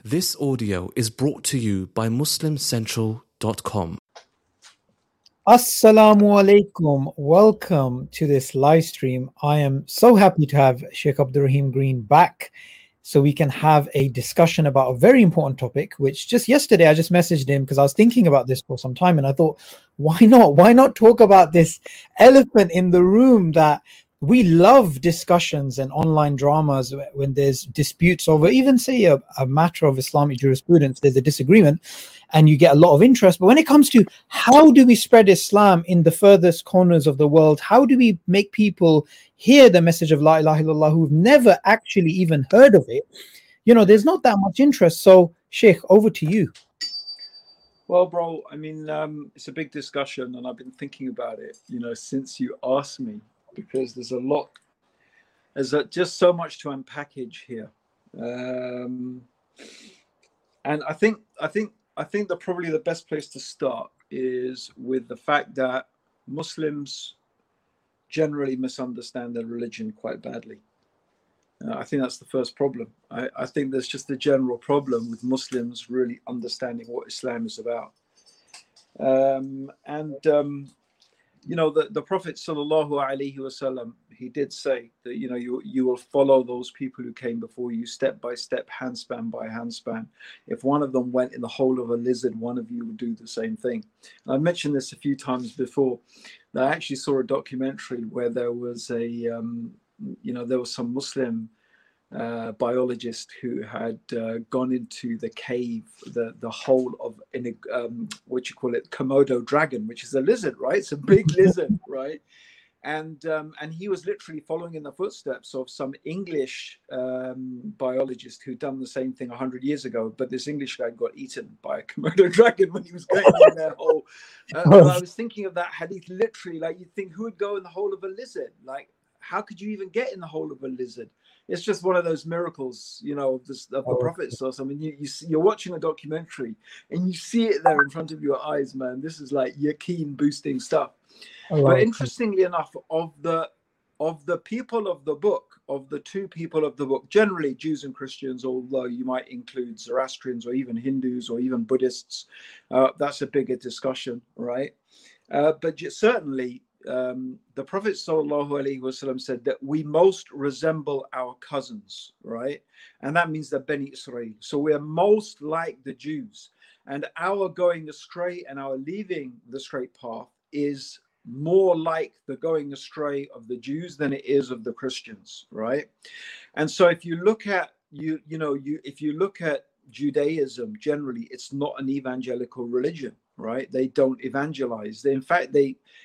This audio is brought to you by MuslimCentral.com. Assalamu alaikum. Welcome to this live stream. I am so happy to have Sheikh Abdul Rahim Green back so we can have a discussion about a very important topic, which just yesterday I just messaged him because I was thinking about this for some time and I thought, why not? Why not talk about this elephant in the room that we love discussions and online dramas when there's disputes over even say a matter of Islamic jurisprudence, there's a disagreement and you get a lot of interest. But when it comes to how do we spread Islam in the furthest corners of the world, how do we make people hear the message of La ilaha illallah who've never actually even heard of it, there's not that much interest. So Sheikh, over to you. Well, bro, I mean, it's a big discussion and I've been thinking about it, since you asked me, because there's just so much to unpackage here. And I think that probably the best place to start is with the fact that Muslims generally misunderstand their religion quite badly. I think that's the first problem. I think there's just a general problem with Muslims really understanding what Islam is about. The Prophet sallallahu alaihi wasallam, he did say that you will follow those people who came before you step by step, handspan by handspan. If one of them went in the hole of a lizard, one of you will do the same thing. And I've mentioned this a few times before. I actually saw a documentary where there was some Muslim biologist who had gone into the cave, the hole of Komodo dragon, which is a lizard, right? It's a big lizard, right? And he was literally following in the footsteps of some English biologist who'd done the same thing 100 years ago. But this English guy got eaten by a Komodo dragon when he was going in that hole. And I was thinking of that hadith literally, like you'd think, who would go in the hole of a lizard? Like, how could you even get in the hole of a lizard? It's just one of those miracles, of the Prophet. So I mean, you're watching a documentary and you see it there in front of your eyes, man. This is like yaqeen boosting stuff. But interestingly enough, of the people of the book, of the two people of the book, generally Jews and Christians, although you might include Zoroastrians or even Hindus or even Buddhists, that's a bigger discussion, right? But certainly, the Prophet sallallahu alaihi wasallam said that we most resemble our cousins, right? And that means the Bani Israel. So we are most like the Jews, and our going astray and our leaving the straight path is more like the going astray of the Jews than it is of the Christians, right? And so if you look at if you look at Judaism generally, it's not an evangelical religion, right? They don't evangelize. In fact,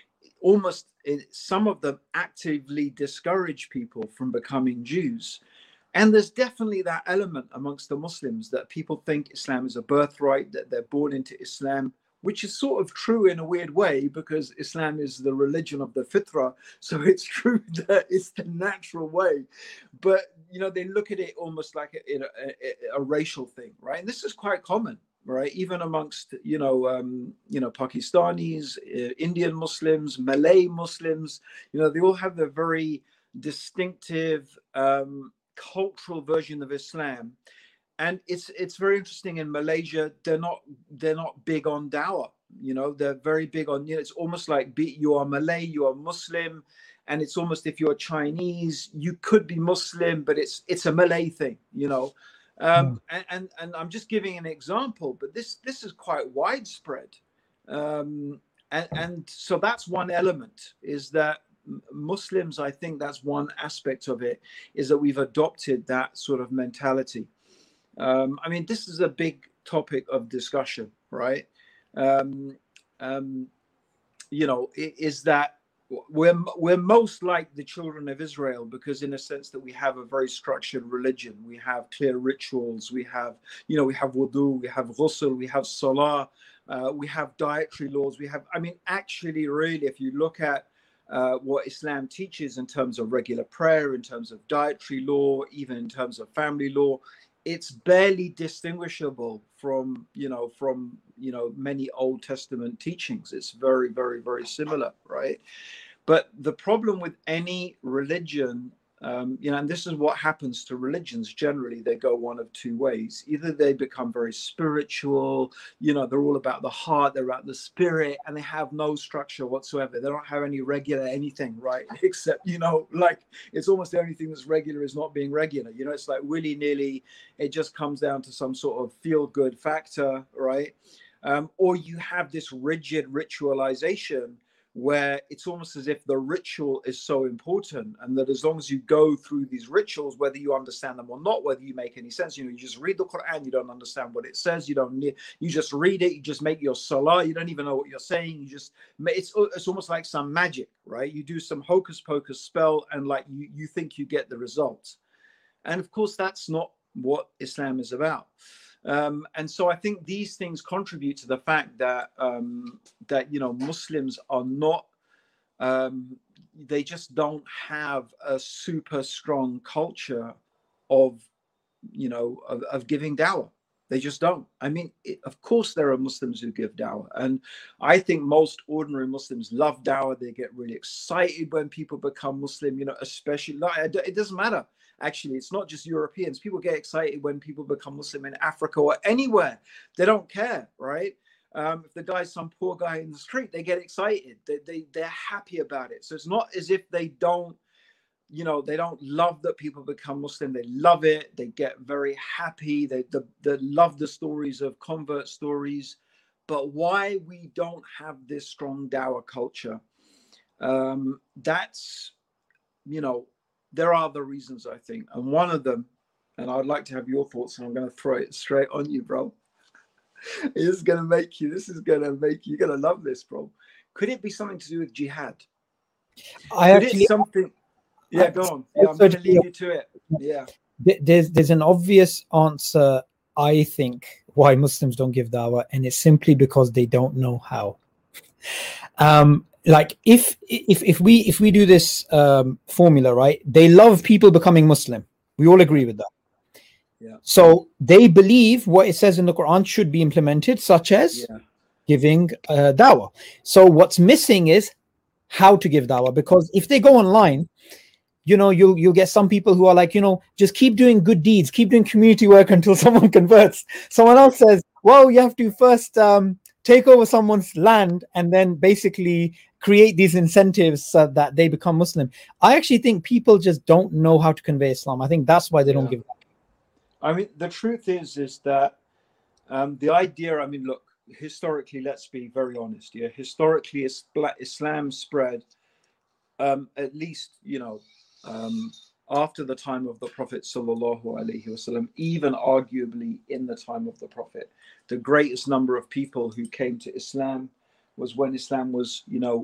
some of them actively discourage people from becoming Jews. And there's definitely that element amongst the Muslims that people think Islam is a birthright, that they're born into Islam, which is sort of true in a weird way because Islam is the religion of the fitrah. So it's true that it's the natural way. But, they look at it almost like a racial thing, right? And this is quite common, right? Even amongst, Pakistanis, Indian Muslims, Malay Muslims, they all have their very distinctive cultural version of Islam. And it's very interesting. In Malaysia, they're not big on dawah. They're very big on, it's almost like you are Malay, you are Muslim. And it's almost, if you're Chinese, you could be Muslim, but it's a Malay thing, And I'm just giving an example, but this is quite widespread. And so that's one element, is that Muslims, I think that's one aspect of it, is that we've adopted that sort of mentality. I mean, this is a big topic of discussion, right? Is that we're most like the children of Israel because, in a sense, that we have a very structured religion. We have clear rituals. We have wudu, we have ghusl, we have salah, we have dietary laws. Actually, really, if you look at what Islam teaches in terms of regular prayer, in terms of dietary law, even in terms of family law, it's barely distinguishable from many Old Testament teachings. It's very, very, very similar, right? But the problem with any religion And this is what happens to religions generally. They go one of two ways. Either they become very spiritual, they're all about the heart, they're about the spirit, and they have no structure whatsoever. They don't have any regular anything, right? Except, like it's almost the only thing that's regular is not being regular. It's like willy-nilly. It just comes down to some sort of feel-good factor, right? Or you have this rigid ritualization where it's almost as if the ritual is so important, and that as long as you go through these rituals, whether you understand them or not, whether you make any sense, you just read the Quran, you don't understand what it says, you just read it, you just make your salah, you don't even know what you're saying, it's almost like some magic, right? You do some hocus pocus spell and like you think you get the results. And of course that's not what Islam is about. And so I think these things contribute to the fact that Muslims are not, they just don't have a super strong culture of giving dawah. They just don't. I mean, of course there are Muslims who give dawah, and I think most ordinary Muslims love dawah. They get really excited when people become Muslim, especially, it doesn't matter. Actually, it's not just Europeans. People get excited when people become Muslim in Africa or anywhere. They don't care, right? If the guy's some poor guy in the street, they get excited. They're happy about it. So it's not as if they don't love that people become Muslim. They love it. They get very happy. They love the stories of convert stories. But why we don't have this strong dawah culture, that's, there are other reasons, I think. And one of them, and I'd like to have your thoughts, and I'm going to throw it straight on you, bro. You're going to love this, bro. Could it be something to do with jihad? Yeah, go on. Yeah, I'm going to leave you to it. Yeah. There's an obvious answer, I think, why Muslims don't give dawah, and it's simply because they don't know how. Like if we do this formula, right? They love people becoming Muslim. We all agree with that. Yeah. So they believe what it says in the Quran should be implemented, such as giving dawah. So what's missing is how to give dawah, because if they go online, you'll get some people who are like, just keep doing good deeds, keep doing community work until someone converts. Someone else says, well, you have to first take over someone's land and then basically create these incentives so that they become Muslim. I actually think people just don't know how to convey Islam. I think that's why they don't give dawah. I mean, the truth is that the idea, I mean, look, historically, let's be very honest. Yeah, historically, Islam spread at least, after the time of the Prophet sallallahu alaihi wasallam, even arguably in the time of the Prophet. The greatest number of people who came to Islam was when Islam was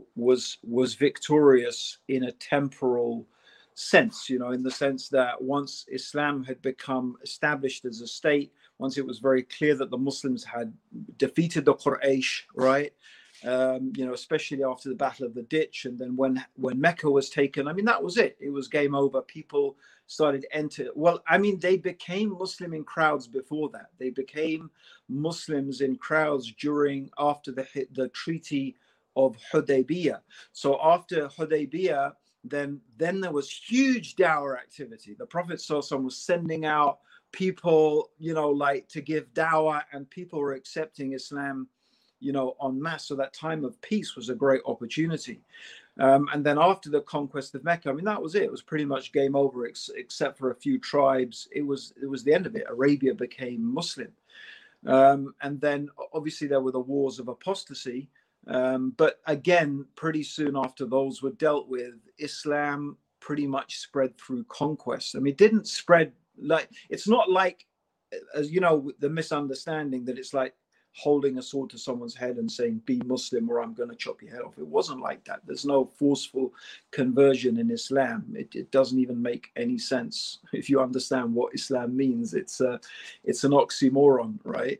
victorious in a temporal sense, in the sense that once Islam had become established as a state, once it was very clear that the Muslims had defeated the Quraysh, right? Especially after the Battle of the Ditch, and then when Mecca was taken, I mean, that was it. It was game over. People started they became Muslim in crowds before that. They became Muslims in crowds after the Treaty of Hudaybiyah. So after Hudaybiyah, then there was huge dawah activity. The Prophet ﷺ was sending out people, to give dawah, and people were accepting Islam, en masse. So that time of peace was a great opportunity. And then after the conquest of Mecca, I mean, that was it. It was pretty much game over, except for a few tribes. It was the end of it. Arabia became Muslim. And then obviously there were the wars of apostasy. But again, pretty soon after those were dealt with, Islam pretty much spread through conquest. I mean, it didn't spread it's not like, as the misunderstanding that it's like holding a sword to someone's head and saying, be Muslim or I'm going to chop your head off. It wasn't like that. There's no forceful conversion in Islam. It doesn't even make any sense if you understand what Islam means. It's an oxymoron, right?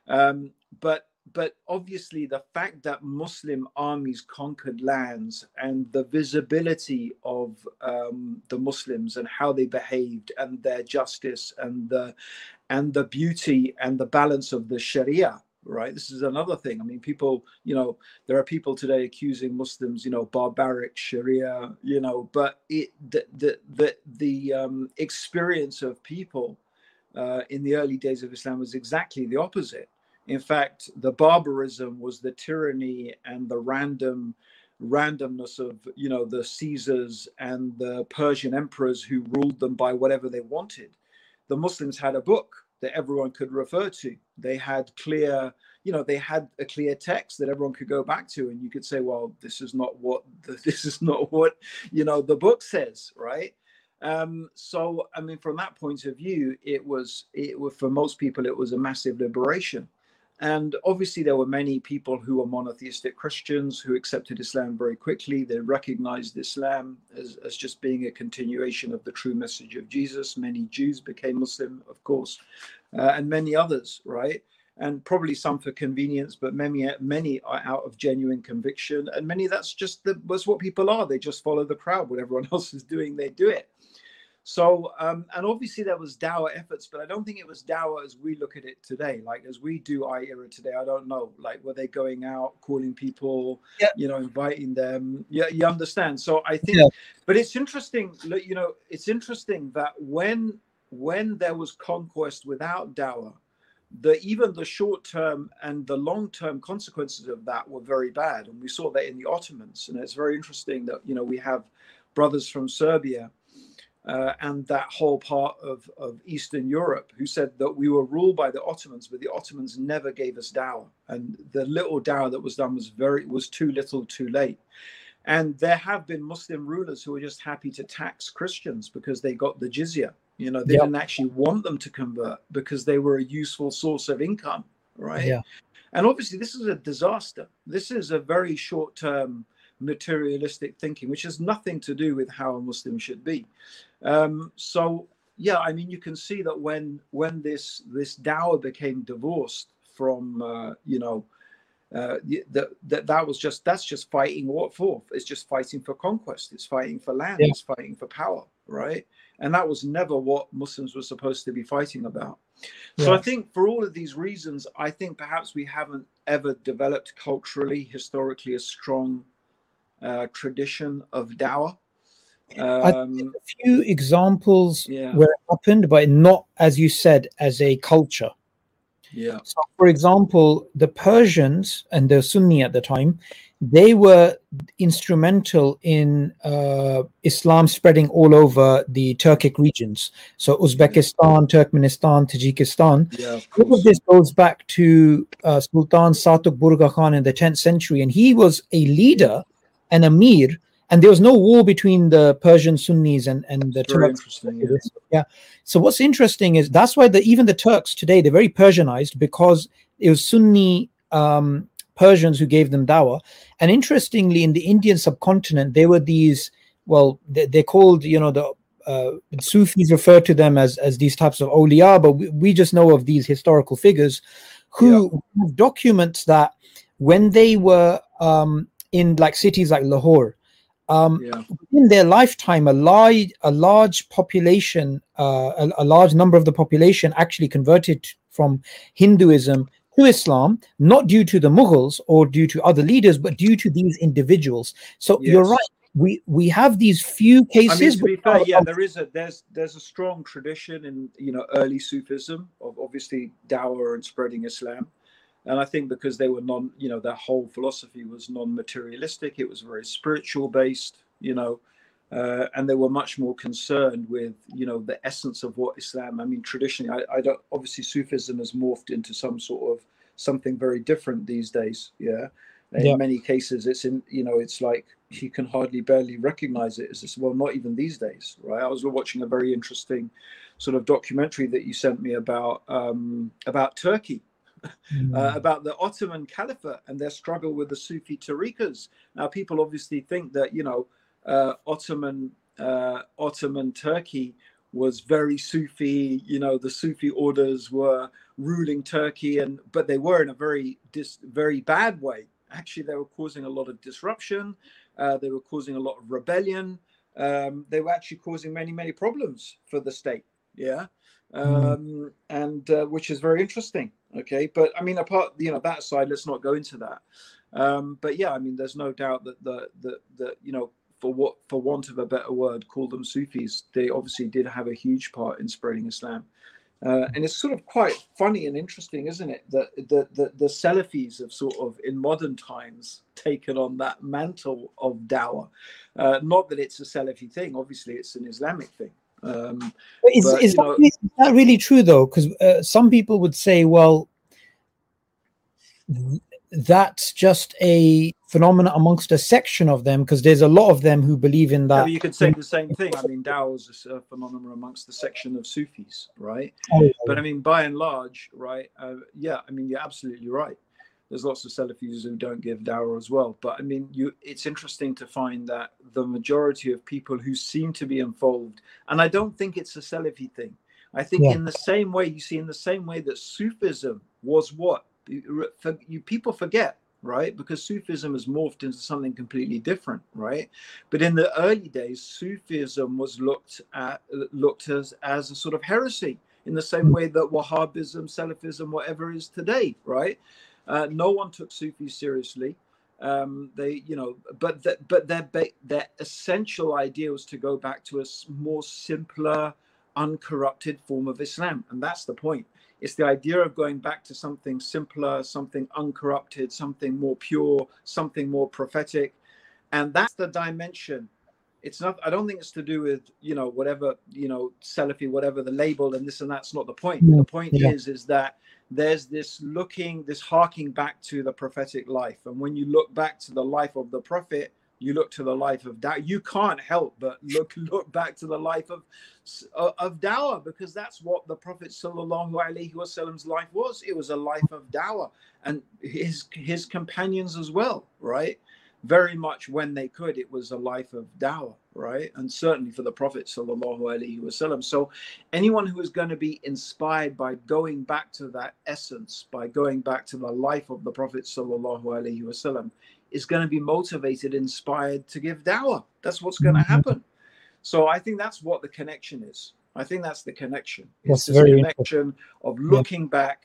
But obviously the fact that Muslim armies conquered lands, and the visibility of the Muslims and how they behaved, and their justice, and the beauty and the balance of the Sharia, right? This is another thing. I mean, people, there are people today accusing Muslims, barbaric Sharia, but the experience of people in the early days of Islam was exactly the opposite. In fact, the barbarism was the tyranny and the randomness of the Caesars and the Persian emperors who ruled them by whatever they wanted. The Muslims had a book that everyone could refer to. They had they had a clear text that everyone could go back to, and you could say, well, this is not what the book says, right? So I mean, from that point of view, it was for most people it was a massive liberation. And obviously, there were many people who were monotheistic Christians who accepted Islam very quickly. They recognized Islam as just being a continuation of the true message of Jesus. Many Jews became Muslim, of course, and many others, right? And probably some for convenience, but many are out of genuine conviction. And many, that's what people are. They just follow the crowd. What everyone else is doing, they do it. So, and obviously there was dawah efforts, but I don't think it was dawah as we look at it today. Like as we do IERA today, I don't know, like were they going out, calling people, inviting them? Yeah, you understand. So I think, but it's interesting, it's interesting that when there was conquest without dawah, even the short-term and the long-term consequences of that were very bad. And we saw that in the Ottomans. And it's very interesting that, we have brothers from Serbia, and that whole part of Eastern Europe who said that we were ruled by the Ottomans, but the Ottomans never gave us dawah. And the little dawah that was done was too little, too late. And there have been Muslim rulers who were just happy to tax Christians because they got the jizya. They didn't actually want them to convert because they were a useful source of income, right? Yeah. And obviously this is a disaster. This is a very short-term materialistic thinking, which has nothing to do with how a Muslim should be. So yeah, I mean, you can see that when this dawah became divorced from that's just fighting what for? It's just fighting for conquest. It's fighting for land. Yeah. It's fighting for power, right? And that was never what Muslims were supposed to be fighting about. Yeah. So I think for all of these reasons, I think perhaps we haven't ever developed culturally, historically, a strong tradition of dawah. I think a few examples where it happened, but not, as you said, as a culture. Yeah. So, for example, the Persians and the Sunni at the time, they were instrumental in Islam spreading all over the Turkic regions. So Uzbekistan, Turkmenistan, Tajikistan. Yeah, all of this goes back to Sultan Satuk Burga Khan in the 10th century. And he was a leader, an emir, and there was no war between the Persian Sunnis and the Turks. Interesting, yeah. So what's interesting is that's why even the Turks today, they're very Persianized because it was Sunni Persians who gave them dawah. And interestingly, in the Indian subcontinent, there were these, they're called, the Sufis refer to them as these types of awliya, but we just know of these historical figures who have documents that when they were in like cities like Lahore, in their lifetime, a large population, a large number of the population actually converted from Hinduism to Islam, not due to the Mughals or due to other leaders, but due to these individuals. So you're right. We have these few cases. I mean, to be fair, there's a strong tradition in early Sufism of obviously dawah and spreading Islam. And I think because they were their whole philosophy was non-materialistic, it was very spiritual based, and they were much more concerned with, the essence of what Islam, I mean, traditionally, obviously Sufism has morphed into something very different these days. Yeah. In many cases, it's like you can barely recognize it as not even these days, right? I was watching a very interesting sort of documentary that you sent me about Turkey. About the Ottoman Caliphate and their struggle with the Sufi tariqas. Now, people obviously think that Ottoman Turkey was very Sufi. The Sufi orders were ruling Turkey, but they were in a very bad way. Actually, they were causing a lot of disruption. They were causing a lot of rebellion. They were actually causing many problems for the state. Yeah. and which is very interesting. Okay, but I mean, apart that side, let's not go into that. But yeah, I mean, there's no doubt that the for want of a better word, call them Sufis, they obviously did have a huge part in spreading Islam. And it's sort of quite funny and interesting, isn't it, that the Salafis have sort of in modern times taken on that mantle of dawah. Not that it's a Salafi thing, obviously it's an Islamic thing. Is that really true though? Because some people would say, well, that's just a phenomenon amongst a section of them, because there's a lot of them who believe in that. Yeah, you could say the same thing. I mean, dawah is a phenomenon amongst the section of Sufis, right? But I mean, by and large, right? Yeah, I mean, you're absolutely right. There's lots of Salafis who don't give dawah as well. But I mean, it's interesting to find that the majority of people who seem to be involved, and I don't think it's a Salafi thing. I think in the same way, in the same way that Sufism was what? People forget, right? Because Sufism has morphed into something completely different, right? But in the early days, Sufism was looked as a sort of heresy, in the same way that Wahhabism, Salafism, whatever is today, right? No one took Sufis seriously. But their essential idea was to go back to a more simpler, uncorrupted form of Islam, and that's the point. It's the idea of going back to something simpler, something uncorrupted, something more pure, something more prophetic. And that's the dimension. It's not, I don't think it's to do with, whatever, Salafi, whatever the label and this and that's not the point. The point is that there's this harking back to the prophetic life. And when you look back to the life of the prophet, you look to the life of dawah. You can't help but look back to the life of dawah, because that's what the Prophet sallallahu alaihi wasallam's life was. It was a life of dawah, and his companions as well, right? Very much when they could, it was a life of dawah, right? And certainly for the Prophet sallallahu alaihi wasallam. So anyone who is going to be inspired by going back to that essence, by going back to the life of the Prophet sallallahu alaihi wasallam, is going to be motivated, inspired to give dawah. That's what's going to happen. So I think that's what the connection is. I think that's the connection. It's this connection of looking back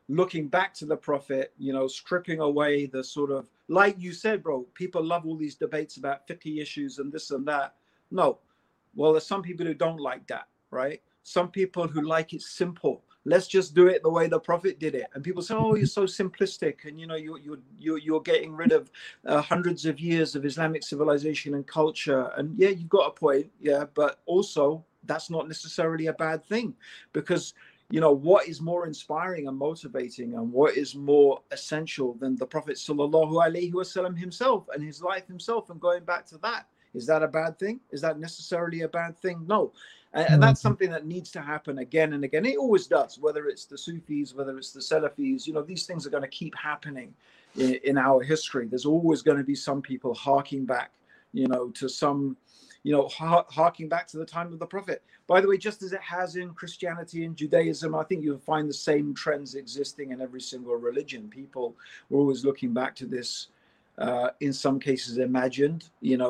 to the Prophet, stripping away the sort of, like you said, bro, people love all these debates about fiqh issues and this and that. No. Well, there's some people who don't like that, right? Some people who like it simple. Let's just do it the way the Prophet did it. And people say, oh, you're so simplistic. And, you're getting rid of hundreds of years of Islamic civilization and culture. And yeah, you've got a point. Yeah. But also that's not necessarily a bad thing, because, what is more inspiring and motivating and what is more essential than the Prophet sallallahu alaihi wasallam himself and his life himself, and going back to that? Is that a bad thing? Is that necessarily a bad thing? No. And that's something that needs to happen again and again. It always does, whether it's the Sufis, whether it's the Salafis. These things are going to keep happening in our history. There's always going to be some people harking back, to some, harking back to the time of the Prophet. By the way, just as it has in Christianity and Judaism, I think you'll find the same trends existing in every single religion. People were always looking back to this, in some cases imagined,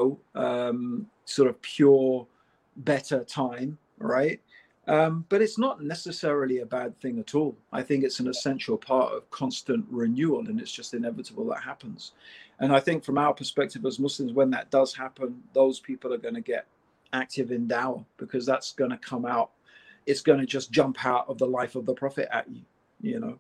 sort of pure, better time, right? But it's not necessarily a bad thing at all. I think it's an essential part of constant renewal, and it's just inevitable that happens. And I think from our perspective as Muslims, when that does happen, those people are going to get active in dawah, because that's going to come out. It's going to just jump out of the life of the Prophet at you,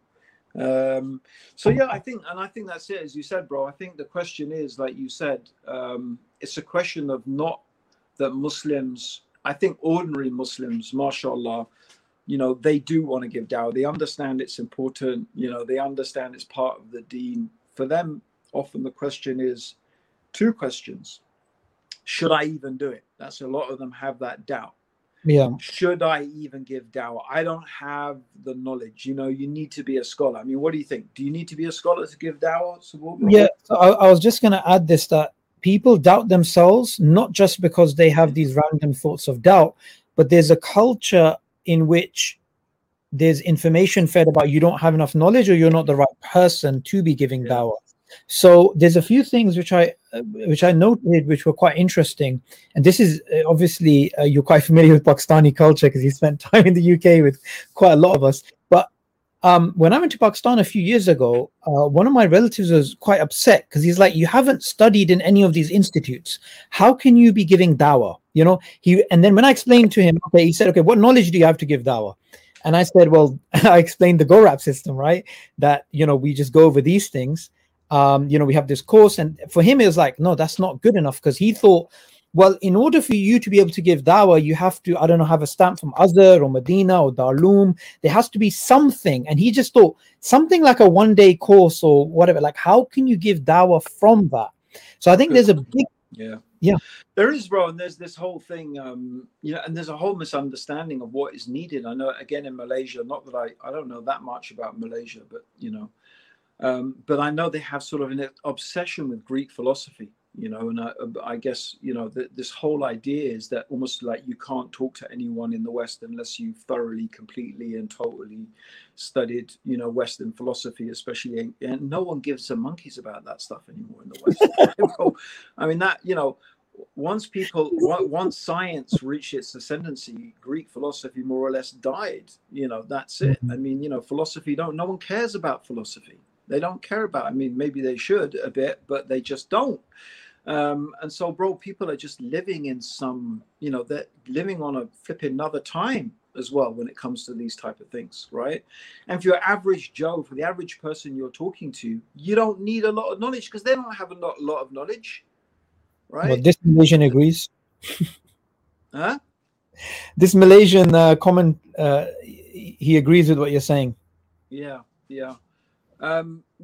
So yeah, I think that's it. As you said, bro, I think the question is, like you said, it's a question of not that Muslims, I think ordinary Muslims, mashallah, they do want to give dawah. They understand it's important. They understand it's part of the deen. For them, often the question is two questions. Should I even do it? That's a lot of them have that doubt. Yeah. Should I even give dawah? I don't have the knowledge. You need to be a scholar. I mean, what do you think? Do you need to be a scholar to give dawah? Yeah. So I was just going to add this, that people doubt themselves, not just because they have these random thoughts of doubt, but there's a culture in which there's information fed about you don't have enough knowledge, or you're not the right person to be giving dawah. So there's a few things which I noted which were quite interesting, and this is obviously you're quite familiar with Pakistani culture because you spent time in the UK with quite a lot of us. But when I went to Pakistan a few years ago, one of my relatives was quite upset because he's like, "You haven't studied in any of these institutes. How can you be giving dawah?" You know, and then when I explained to him, okay, he said, "Okay, what knowledge do you have to give dawah?" And I said, "Well, I explained the GoRap system, right? That we just go over these things. We have this course." And for him, it was like, no, that's not good enough because he thought, well, in order for you to be able to give dawah, you have to, I don't know, have a stamp from Azhar or Medina or Darloom. There has to be something. And he just thought something like a one-day course or whatever. Like, how can you give dawah from that? So I think there's a big, yeah, there is, bro. And there's this whole thing, and there's a whole misunderstanding of what is needed. I know, again, in Malaysia, not that I don't know that much about Malaysia, but but I know they have sort of an obsession with Greek philosophy, and I guess, this whole idea is that almost like you can't talk to anyone in the West unless you thoroughly, completely and totally studied, Western philosophy, especially, and no one gives a monkeys about that stuff anymore in the West. I mean, that, once science reached its ascendancy, Greek philosophy more or less died. That's it. I mean, philosophy no one cares about philosophy. They don't care about it. I mean, maybe they should a bit, but they just don't. And so, bro, people are just living in some, they're living on a flipping another time as well when it comes to these type of things, right? And for your average Joe, for the average person you're talking to, you don't need a lot of knowledge because they don't have a lot of knowledge, right? Well, this Malaysian agrees. Huh? This Malaysian comment, he agrees with what you're saying. Yeah. I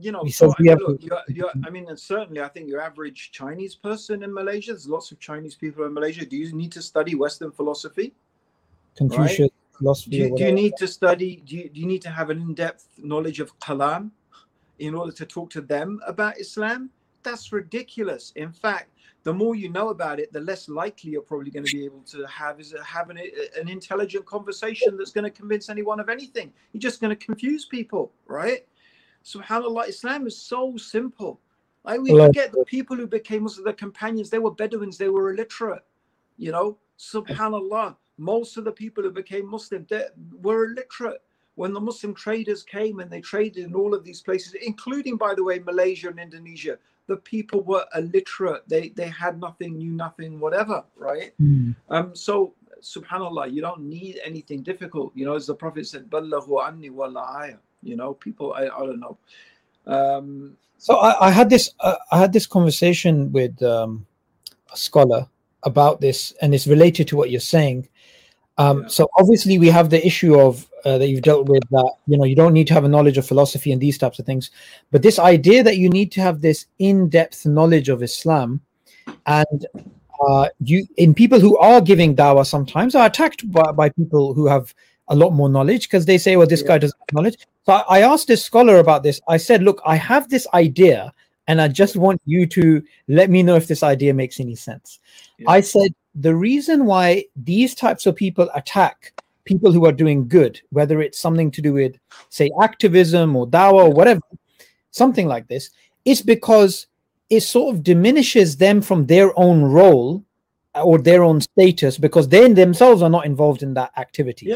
mean, and certainly I think your average Chinese person in Malaysia, there's lots of Chinese people in Malaysia. Do you need to study Western philosophy? Confucius, right? Philosophy. Do you need to study, do you need to have an in-depth knowledge of Kalam in order to talk to them about Islam? That's ridiculous. In fact, the more you know about it, the less likely you're probably going to be able to have an intelligent conversation that's going to convince anyone of anything. You're just going to confuse people, right? SubhanAllah, Islam is so simple. Like, we forget the people who became Muslim, the companions, they were Bedouins, they were illiterate. SubhanAllah, most of the people who became Muslim, they were illiterate. When the Muslim traders came and they traded in all of these places, including, by the way, Malaysia and Indonesia, the people were illiterate. They had nothing, knew nothing, whatever, right? So, SubhanAllah, you don't need anything difficult. As the Prophet said, Balaghu anni wala aya. People, I don't know. So I had this conversation with a scholar about this, and it's related to what you're saying. So obviously we have the issue of that you've dealt with, that you don't need to have a knowledge of philosophy and these types of things, but this idea that you need to have this in-depth knowledge of Islam, and people who are giving dawah sometimes are attacked by people who have a lot more knowledge because they say, well, this guy doesn't have knowledge. So I asked this scholar about this. I said, look, I have this idea and I just want you to let me know if this idea makes any sense. I said, the reason why these types of people attack people who are doing good, whether it's something to do with, say, activism or dawah or whatever, something like this, is because it sort of diminishes them from their own role or their own status, because they themselves are not involved in that activity.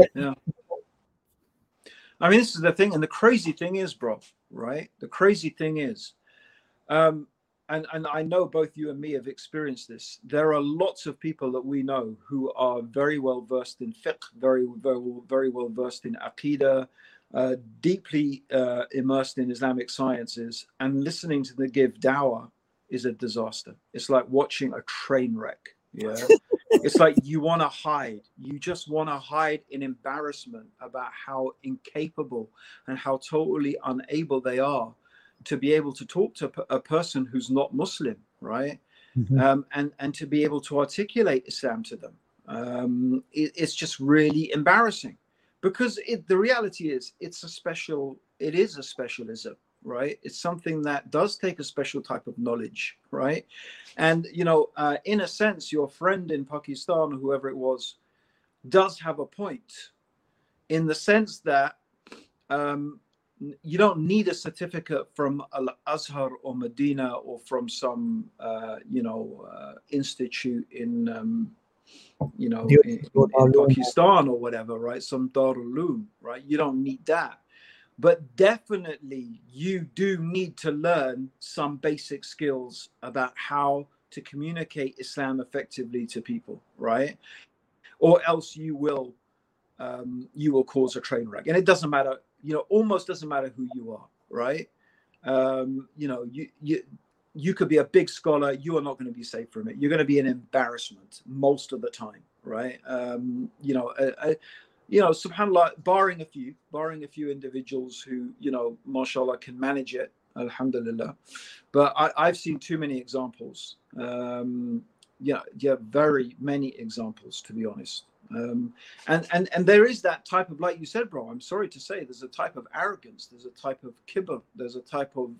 I mean, this is the thing, and the crazy thing is, bro, right? The crazy thing is, and I know both you and me have experienced this. There are lots of people that we know who are very well versed in fiqh, very well versed in aqidah, deeply immersed in Islamic sciences, and listening to them give dawah is a disaster. It's like watching a train wreck. It's like you want to hide. You just want to hide in embarrassment about how incapable and how totally unable they are to be able to talk to a person who's not Muslim, right? And to be able to articulate Islam to them. It's just really embarrassing, because the reality is it is a specialism, right? It's something that does take a special type of knowledge, right? And in a sense, your friend in Pakistan, or whoever it was, does have a point, in the sense that need a certificate from Al Azhar or Medina or from some institute in in Pakistan or whatever, right? Some Darul Uloom, right? You don't need that. But definitely you do need to learn some basic skills about how to communicate Islam effectively to people, right? Or else you will cause a train wreck. And it doesn't matter, almost doesn't matter who you are, right? You could be a big scholar, you are not going to be safe from it. You're going to be an embarrassment most of the time, right? SubhanAllah, barring a few individuals who, mashallah, can manage it, alhamdulillah. But I've seen too many examples. Very many examples, to be honest. And there is that type of, like you said, bro, I'm sorry to say, there's a type of arrogance, there's a type of kibr, there's a type of,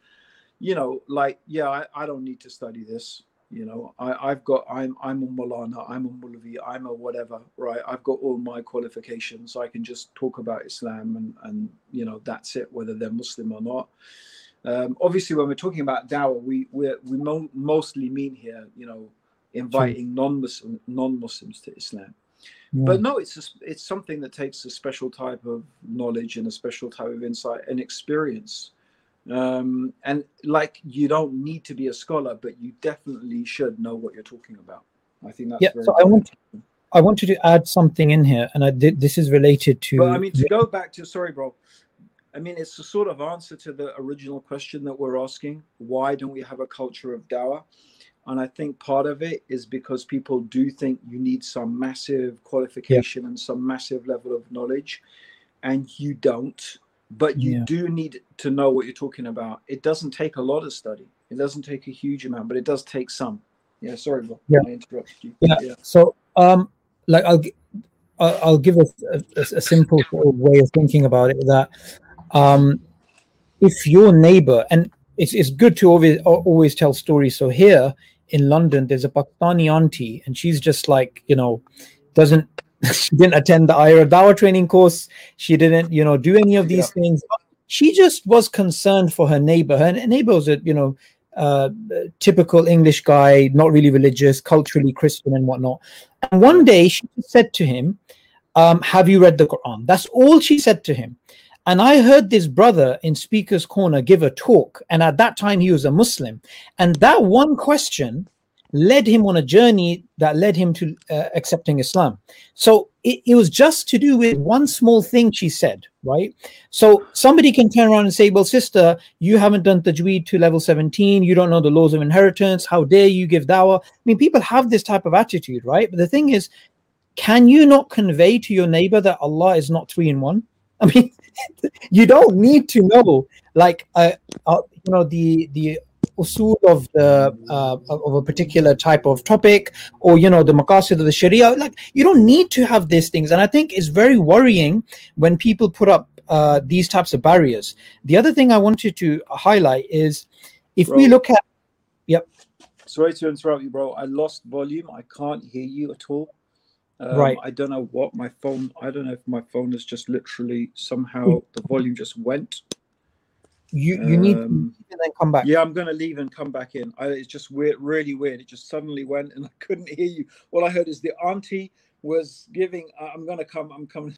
I don't need to study this. I'm a Mulana, I'm a Mulvi, I'm a whatever, right? I've got all my qualifications, so I can just talk about Islam and that's it, whether they're Muslim or not. Obviously, when we're talking about dawah, we mostly mean here, inviting non-Muslims to Islam. Yeah. But no, it's something that takes a special type of knowledge and a special type of insight and experience. And like, you don't need to be a scholar, but you definitely should know what you're talking about. I think that's very important. I wanted to add something in here, and this is related to. But I mean, to go back to, sorry, bro. I mean, it's a sort of answer to the original question that we're asking. Why don't we have a culture of dawah? And I think part of it is because people do think you need some massive qualification and some massive level of knowledge, and you don't. But you do need to know what you're talking about. It doesn't take a lot of study. It doesn't take a huge amount, but it does take some. Yeah, sorry, bro. I interrupted you. Yeah. So, I'll give a simple sort of way of thinking about it. That if your neighbor, and it's good to always tell stories. So here in London, there's a Pakistani auntie, and she's just like, she didn't attend the IRA Dawah training course. She didn't, do any of these things. She just was concerned for her neighbor. Her neighbor was a, typical English guy, not really religious, culturally Christian and whatnot. And one day she said to him, have you read the Quran? That's all she said to him. And I heard this brother in Speaker's Corner give a talk. And at that time, he was a Muslim. And that one question led him on a journey that led him to accepting Islam. So it was just to do with one small thing she said, right? So somebody can turn around and say, well, sister, you haven't done tajweed to level 17. You don't know the laws of inheritance. How dare you give dawah? I mean, people have this type of attitude, right? But the thing is, can you not convey to your neighbor that Allah is not 3 in 1? I mean, you don't need to know, like, the usul of a particular type of topic, or the maqasid of the Sharia. Like, you don't need to have these things. And I think it's very worrying when people put up these types of barriers. The other thing I wanted to highlight is, if we look at, sorry to interrupt you, bro. I lost volume. I can't hear you at all. Right. I don't know what my phone. I don't know if my phone is just literally somehow the volume just went. You need to leave and then come back. Yeah, I'm gonna leave and come back in. It's just weird, really weird. It just suddenly went and I couldn't hear you. All I heard is the auntie was giving. I'm coming.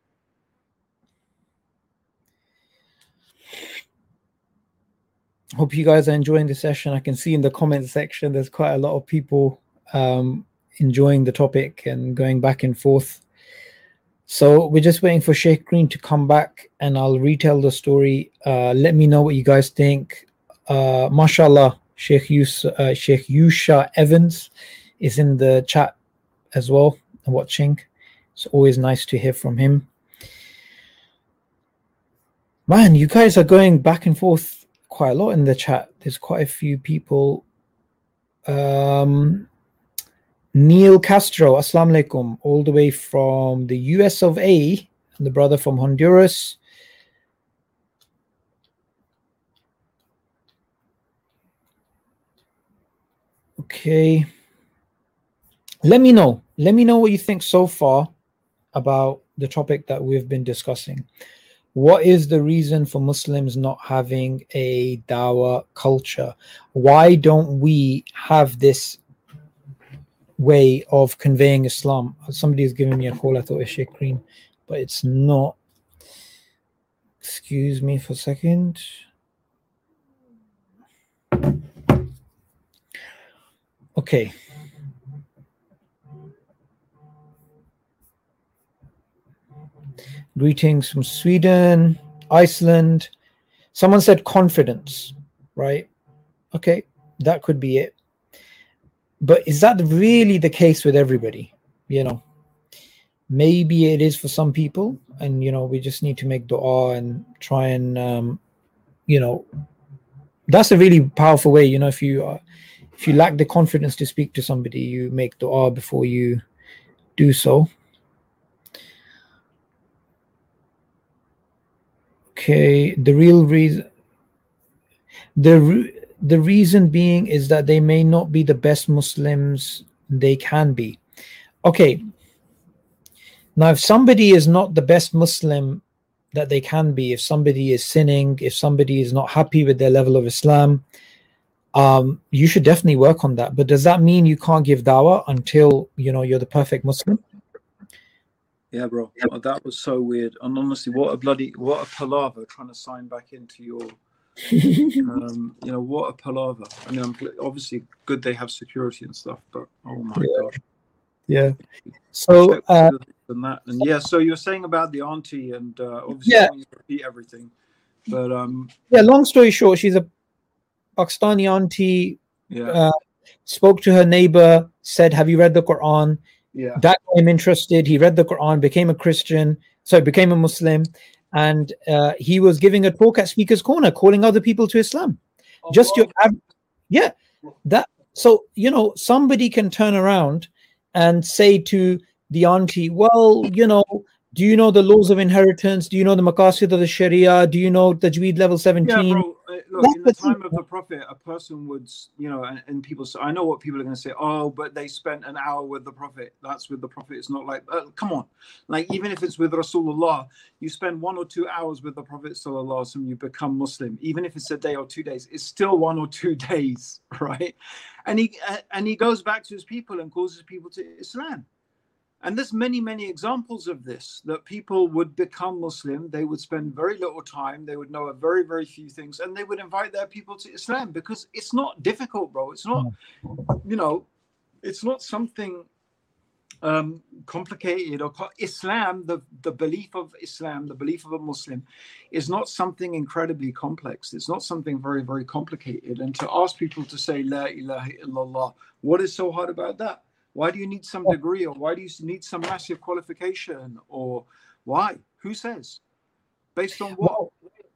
Hope you guys are enjoying the session. I can see in the comment section there's quite a lot of people enjoying the topic and going back and forth. So we're just waiting for Sheikh Green to come back, and I'll retell the story. Let me know what you guys think. Mashallah, Sheikh Yusha Evans is in the chat as well, watching. It's always nice to hear from him. Man, you guys are going back and forth quite a lot in the chat. There's quite a few people. Neil Castro, Assalamu alaikum, all the way from the US of A, and the brother from Honduras. Okay. Let me know what you think so far about the topic that we've been discussing. What is the reason for Muslims not having a dawah culture? Why don't we have this way of conveying Islam? Somebody is giving me a call. I thought it was Sheikh Green, but it's not. Excuse me for a second. Okay. Greetings from Sweden, Iceland. Someone said confidence, right? Okay, that could be it. But is that really the case with everybody? You know, maybe it is for some people, and you know, we just need to make dua and try and you know, that's a really powerful way. You know, if you lack the confidence to speak to somebody, you make dua before you do so. Okay, the real reason, the reason being is that they may not be the best Muslims they can be. Okay, now if somebody is not the best Muslim that they can be, if somebody is sinning, if somebody is not happy with their level of Islam, you should definitely work on that. But does that mean you can't give dawah until you know you're the perfect Muslim? Yeah, bro. Oh, that was so weird. And honestly, what a palaver trying to sign back into your, you know, what a palaver. I mean, obviously good they have security and stuff, but oh my gosh. Yeah. So, and yeah, so you're saying about the auntie, and obviously I don't want you to repeat everything, but yeah. Long story short, she's a Pakistani auntie. Yeah. Spoke to her neighbor, said, "Have you read the Quran?" Yeah. That got him interested. He read the Quran, became a Christian, became a Muslim, and he was giving a talk at Speaker's Corner, calling other people to Islam. Oh, Just wow. that. So you know, somebody can turn around and say to the auntie, "Well, you know, do you know the laws of inheritance? Do you know the maqasid of the Sharia? Do you know Tajweed level 17?" Yeah, bro. Look, in the time of the Prophet, a person would, you know, and people say, I know what people are going to say. Oh, but they spent an hour with the Prophet. That's with the Prophet. It's not like, come on. Like, even if it's with Rasulullah, you spend 1 or 2 hours with the Prophet, sallallahu alaihi wasallam, you become Muslim. Even if it's a day or 2 days, it's still 1 or 2 days, right? And he goes back to his people and calls his people to Islam. And there's many, many examples of this, that people would become Muslim, they would spend very little time, they would know a very, very few things, and they would invite their people to Islam, because it's not difficult, bro. It's not, you know, it's not something complicated. Or Islam, the belief of Islam, the belief of a Muslim, is not something incredibly complex. It's not something very, very complicated. And to ask people to say, La ilaha illallah, what is so hard about that? Why do you need some degree, or why do you need some massive qualification, or why? Who says? Based on what?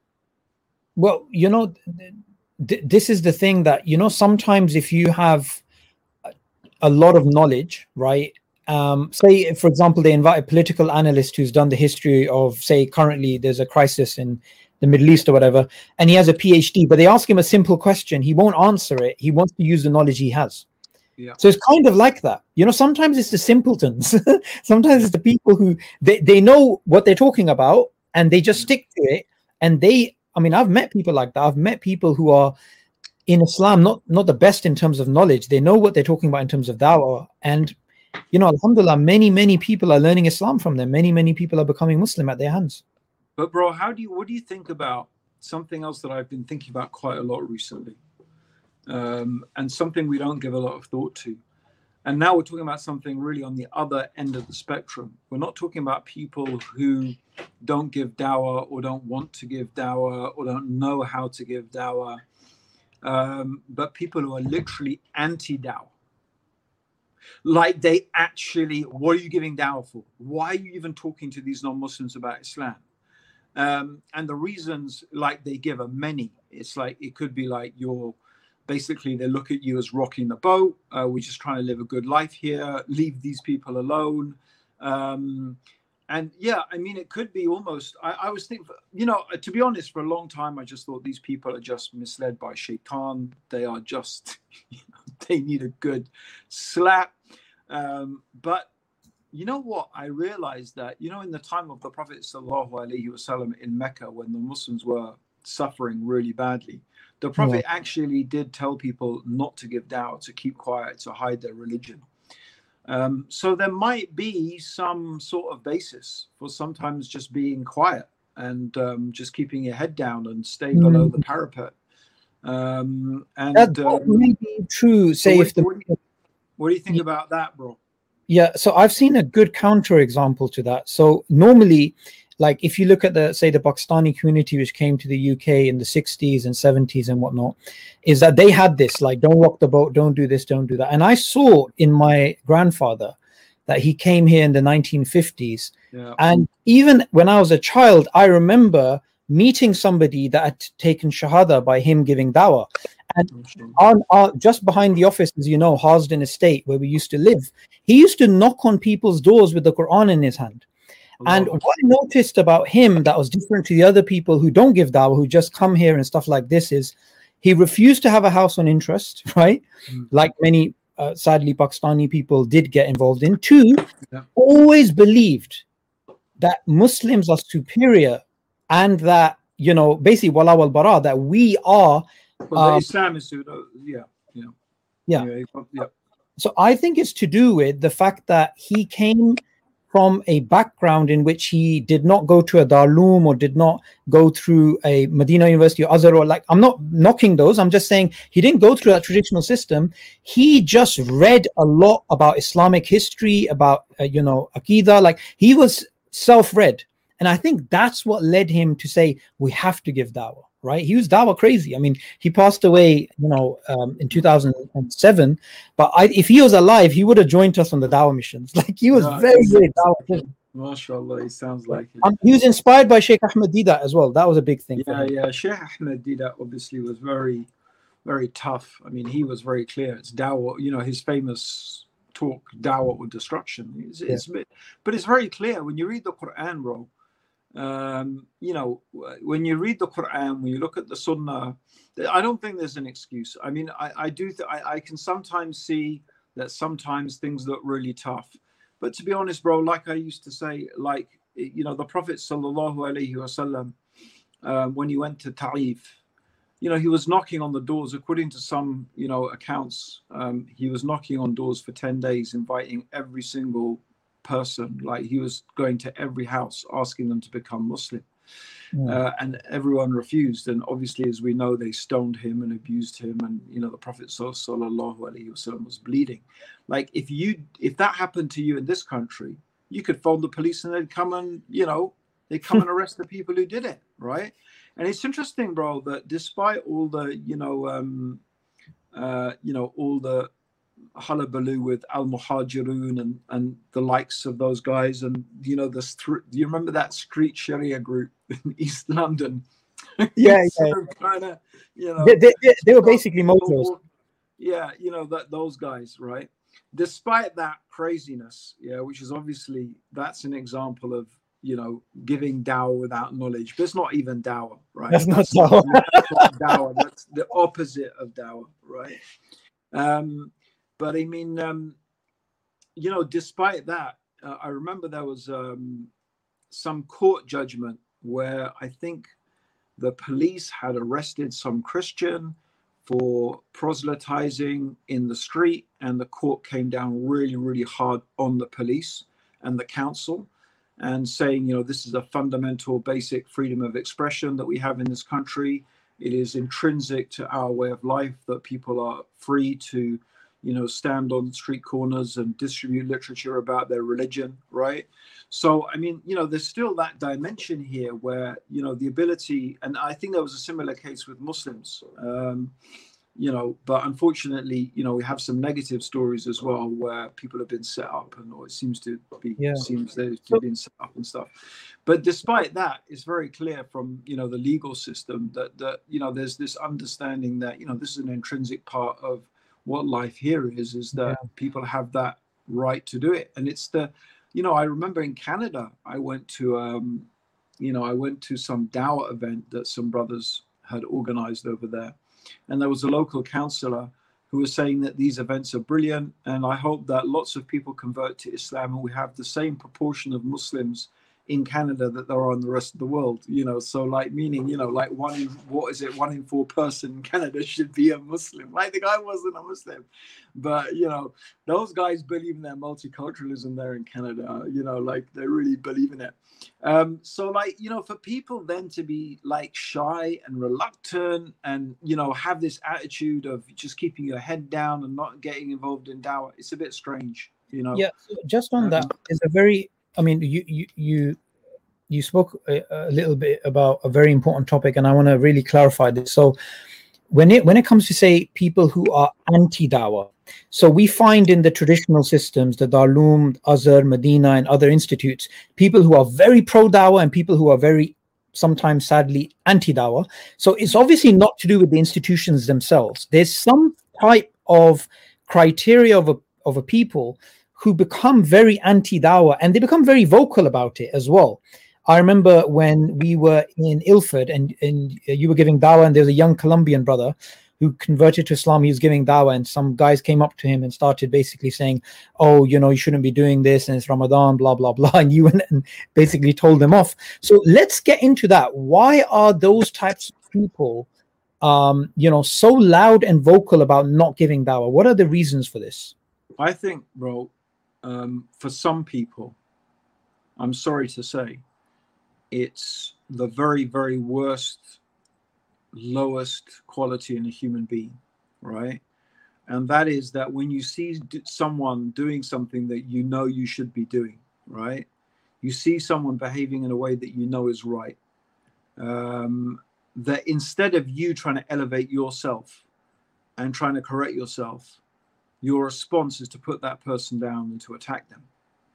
Well, you know, this is the thing that, you know, sometimes if you have a lot of knowledge, right? Say, for example, they invite a political analyst who's done the history of, say, currently there's a crisis in the Middle East or whatever, and he has a PhD, but they ask him a simple question. He won't answer it. He wants to use the knowledge he has. Yeah. So it's kind of like that, you know. Sometimes it's the simpletons. Sometimes it's the people who they know what they're talking about and they just stick to it. And I mean, I've met people like that. I've met people who are in Islam not the best in terms of knowledge. They know what they're talking about in terms of dawah, and you know, alhamdulillah, many people are learning Islam from them. Many people are becoming Muslim at their hands. But bro, what do you think about something else that I've been thinking about quite a lot recently? And something we don't give a lot of thought to. And now we're talking about something really on the other end of the spectrum. We're not talking about people who don't give dawah, or don't want to give dawah, or don't know how to give dawah, but people who are literally anti-dawah. Like, they actually, what are you giving dawah for? Why are you even talking to these non-Muslims about Islam? And the reasons, like, they give are many. It's like, it could be like, basically they look at you as rocking the boat. We're just trying to live a good life here. Leave these people alone. And yeah, I mean, it could be almost, I was thinking, you know, to be honest, for a long time, I just thought these people are just misled by shaitan. They are just, you know, they need a good slap. But You know what? I realized that, you know, in the time of the Prophet sallallahu alaihi wasallam in Mecca, when the Muslims were suffering really badly, the Yeah. Prophet actually did tell people not to give da'wah, to keep quiet, to hide their religion. So there might be some sort of basis for sometimes just being quiet and just keeping your head down and stay below the parapet. That may be true. So Say if the what do you think about that, bro? Yeah, so I've seen a good counter example to that. So normally, like if you look at the say the Pakistani community which came to the UK in the 60s and 70s and whatnot, is that they had this like don't rock the boat, don't do this, don't do that. And I saw in my grandfather that he came here in the 1950s. Yeah. And even when I was a child, I remember meeting somebody that had taken Shahada by him giving dawah. And just behind the office, as you know, Harsden Estate, where we used to live, he used to knock on people's doors with the Quran in his hand. And what I noticed about him that was different to the other people who don't give dawah, who just come here and stuff like this, is he refused to have a house on interest, right? Like many, sadly, Pakistani people did get involved in. Two, always believed that Muslims are superior and that, you know, basically, wala wal bara, that we are. Well, Islam is, yeah. So I think it's to do with the fact that he came from a background in which he did not go to a Darloom or did not go through a Medina University or Azhar, or like, I'm not knocking those. I'm just saying he didn't go through that traditional system. He just read a lot about Islamic history, about, Aqidah. Like he was self-read. And I think that's what led him to say, we have to give dawah. Right, he was dawah crazy. I mean, he passed away, in 2007. But if he was alive, he would have joined us on the dawah missions. Like he was very dawah. MashaAllah, he sounds like it. He was inspired by Sheikh Ahmed Deedat as well. That was a big thing. Yeah. Sheikh Ahmed Deedat obviously was very, very tough. I mean, he was very clear. It's dawah. His famous talk, dawah or destruction. But it's very clear when you read the Quran, bro. When you read the Quran, when you look at the Sunnah, I don't think there's an excuse. I mean, I can sometimes see that sometimes things look really tough, but to be honest, bro, like I used to say, the Prophet sallallahu alaihi wasallam, when he went to Ta'if, he was knocking on the doors. According to some, accounts, he was knocking on doors for 10 days, inviting every single person. Like he was going to every house asking them to become Muslim. And everyone refused, and obviously, as we know, they stoned him and abused him, and the Prophet sallallahu alaihi wasallam was bleeding. Like if that happened to you in this country, you could phone the police and they'd come and arrest the people who did it, right? And it's interesting, bro, that despite all the all the hullabaloo with Al-Muhajirun and the likes of those guys, and do you remember that street Sharia group in East London? They were basically motors. Yeah, those guys, right? Despite that craziness, which is obviously, that's an example of giving dawah without knowledge. But it's not even dawah, right? That's not dawah. That's not dawah. That's the opposite of dawah, right? But I mean, despite that, I remember there was some court judgment where I think the police had arrested some Christian for proselytizing in the street, and the court came down really, really hard on the police and the council, and saying, this is a fundamental, basic freedom of expression that we have in this country. It is intrinsic to our way of life that people are free to stand on street corners and distribute literature about their religion, right? So, I mean, there's still that dimension here where, the ability, and I think there was a similar case with Muslims, but unfortunately, we have some negative stories as well where people have been set up, or it seems to be, seems they've been set up and stuff. But despite that, it's very clear from, the legal system that there's this understanding that, this is an intrinsic part of what life here is that people have that right to do it. And it's I remember in Canada, I went to some dawah event that some brothers had organized over there. And there was a local councillor who are saying that these events are brilliant. And I hope that lots of people convert to Islam and we have the same proportion of Muslims in Canada that there are in the rest of the world, you know. So like, meaning, you know, like 1 in 4 person in Canada should be a Muslim. Like, the guy wasn't a Muslim, but you know, those guys believe in their multiculturalism there in Canada, you know, like they really believe in it. So like, you know, for people then to be like shy and reluctant and, you know, have this attitude of just keeping your head down and not getting involved in dawah, it's a bit strange, you know. Yeah, so just on that is a very, I mean, you spoke a little bit about a very important topic, and I want to really clarify this. So when it comes to, say, people who are anti-dawah, so we find in the traditional systems, the Darul, Azhar, Medina, and other institutes, people who are very pro-dawah and people who are very, sometimes sadly, anti-dawah. So it's obviously not to do with the institutions themselves. There's some type of criteria of a people who become very anti-dawah, and they become very vocal about it as well. I remember when we were in Ilford and you were giving dawah, and there was a young Colombian brother who converted to Islam. He was giving dawah, and some guys came up to him and started basically saying, oh, you know, you shouldn't be doing this, and it's Ramadan, blah, blah, blah. And you went and basically told them off. So let's get into that. Why are those types of people, you know, so loud and vocal about not giving dawah? What are the reasons for this? I think, bro, for some people, I'm sorry to say, it's the very, very worst, lowest quality in a human being, right? And that is that when you see someone doing something that you know you should be doing, right? You see someone behaving in a way that you know is right, that instead of you trying to elevate yourself and trying to correct yourself, your response is to put that person down and to attack them.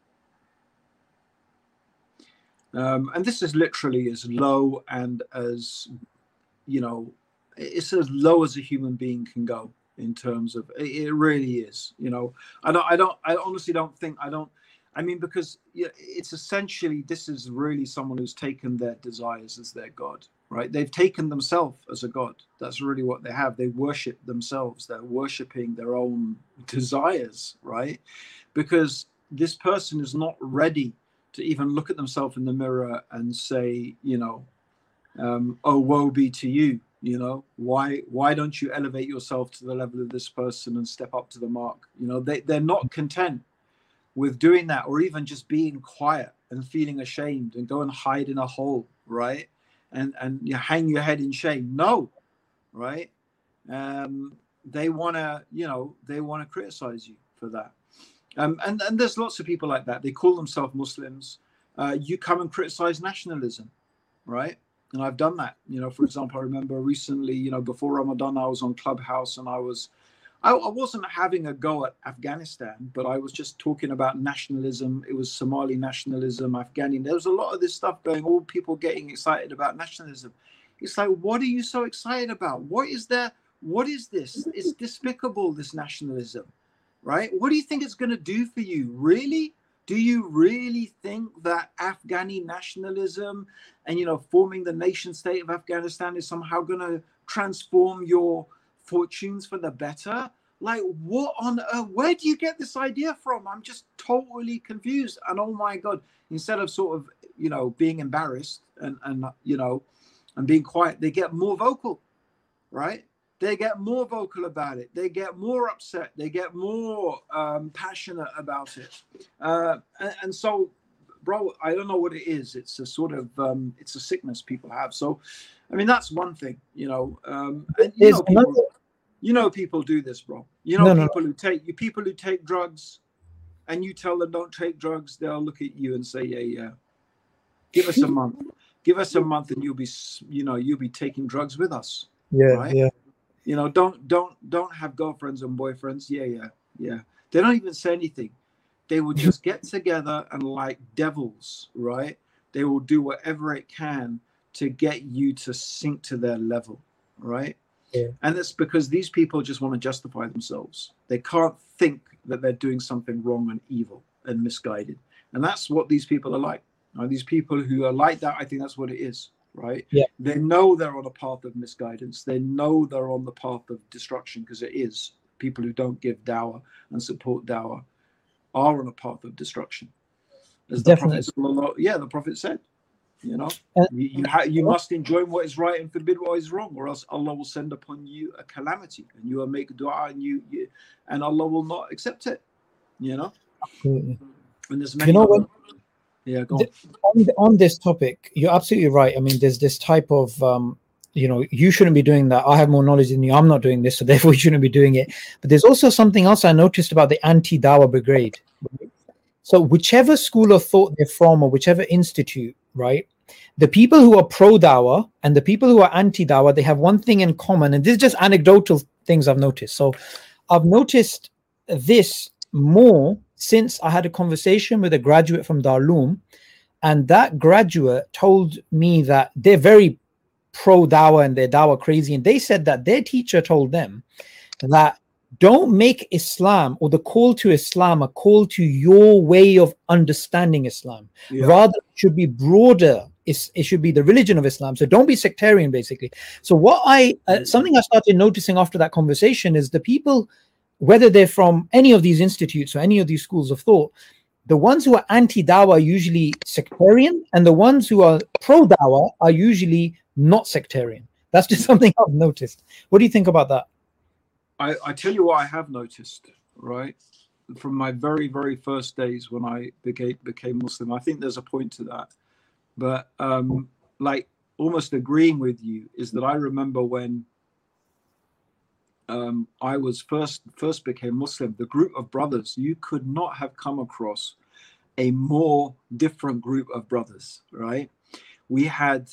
And this is literally as low and as, you know, it's as low as a human being can go in terms of, it really is, you know. I honestly don't think, I mean, because it's essentially, this is really someone who's taken their desires as their God, right? They've taken themselves as a God. That's really what they have. They worship themselves. They're worshiping their own desires, right? Because this person is not ready to even look at themselves in the mirror and say, you know, oh, woe be to you, you know, why don't you elevate yourself to the level of this person and step up to the mark? You know, they're not content with doing that, or even just being quiet and feeling ashamed and go and hide in a hole, right? And you hang your head in shame. No, right? They want to, you know, they want to criticize you for that. And there's lots of people like that. They call themselves Muslims. You come and criticize nationalism, right? And I've done that. You know, for example, I remember recently, you know, before Ramadan, I was on Clubhouse and I wasn't having a go at Afghanistan, but I was just talking about nationalism. It was Somali nationalism, Afghani. There was a lot of this stuff going, all people getting excited about nationalism. It's like, what are you so excited about? What is there? What is this? It's despicable, this nationalism, right? What do you think it's going to do for you? Really? Do you really think that Afghani nationalism and, you know, forming the nation state of Afghanistan is somehow going to transform your fortunes for the better? Like, what on earth? Where do you get this idea from? I'm just totally confused. And oh my God, instead of sort of, you know, being embarrassed and you know, and being quiet, they get more vocal, right? They get more vocal about it. They get more upset. They get more passionate about it. And so, bro, I don't know what it is. It's a sort of, it's a sickness people have. So, I mean, that's one thing, you know. And you know, people do this, bro. You know, people who take drugs, and you tell them don't take drugs, they'll look at you and say, yeah. Give us a month. Give us a month, and you'll be taking drugs with us. Yeah, right? yeah. You know, don't have girlfriends and boyfriends. Yeah. They don't even say anything. They will just get together and, like devils, right? They will do whatever it can to get you to sink to their level, right? Yeah. And it's because these people just want to justify themselves. They can't think that they're doing something wrong and evil and misguided. And that's what these people are like. These people who are like that, I think that's what it is. Right? Yeah. They know they're on a path of misguidance. They know they're on the path of destruction, because it is, people who don't give dawah and support dawah are on a path of destruction. As the Prophet, the Prophet said, you know, you must enjoy what is right and forbid what is wrong, or else Allah will send upon you a calamity, and you will make dua, and Allah will not accept it. You know, absolutely. And there's many. Go on this topic, you're absolutely right. I mean, there's this type of you shouldn't be doing that. I have more knowledge than you. I'm not doing this, so therefore you shouldn't be doing it. But there's also something else I noticed about the anti-dawah brigade. So whichever school of thought they're from, or whichever institute, right? The people who are pro-dawah and the people who are anti-dawah, they have one thing in common, and this is just anecdotal things I've noticed. So I've noticed this more since I had a conversation with a graduate from Darloom, and that graduate told me that they're very pro-dawah and they're dawah crazy, and they said that their teacher told them that don't make Islam or the call to Islam a call to your way of understanding Islam. Rather, it should be broader. It should be the religion of Islam. So don't be sectarian, basically. So what something I started noticing after that conversation is the people, whether they're from any of these institutes or any of these schools of thought, the ones who are anti-dawah are usually sectarian, and the ones who are pro-dawah are usually not sectarian. That's just something I've noticed. What do you think about that? I tell you what I have noticed, right? From my very, very first days when I became Muslim, I think there's a point to that. But like almost agreeing with you is that I remember when I was first became Muslim, the group of brothers, you could not have come across a more different group of brothers, right? We had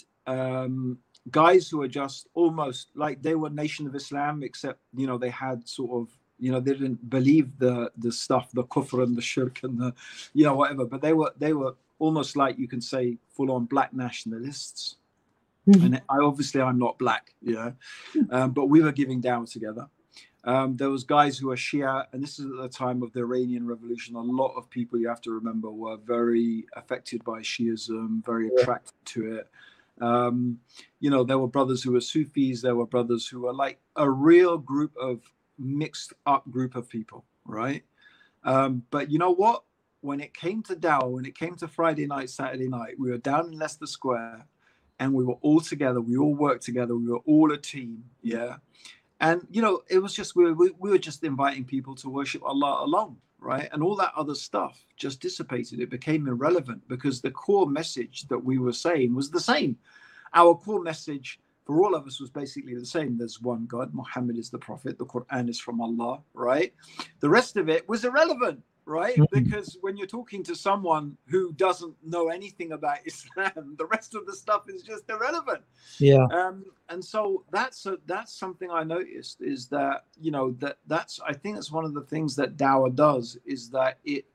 guys who were just almost like they were Nation of Islam, except, you know, they had sort of, you know, they didn't believe the stuff, the kufr and the shirk and the, you know, whatever, but they were almost like, you can say, full-on black nationalists. And I'm not black, but we were giving dawah together. There was guys who were Shia, and this is at the time of the Iranian Revolution. A lot of people, you have to remember, were very affected by Shiism, very attracted to it. You know, there were brothers who were Sufis. There were brothers who were like a real group of mixed up group of people, right? But you know what? When it came to dawah, when it came to Friday night, Saturday night, we were down in Leicester Square, and we were all together. We all worked together. We were all a team, And you know, it was just we were just inviting people to worship Allah alone, right? And all that other stuff just dissipated. It became irrelevant because the core message that we were saying was the same. Our core message for all of us was basically the same. There's one God. Muhammad is the prophet. The Quran is from Allah, right? The rest of it was irrelevant, right? Because when you're talking to someone who doesn't know anything about Islam, the rest of the stuff is just irrelevant. And so that's something I noticed, is that, you know, I think that's one of the things that dawah does, is that it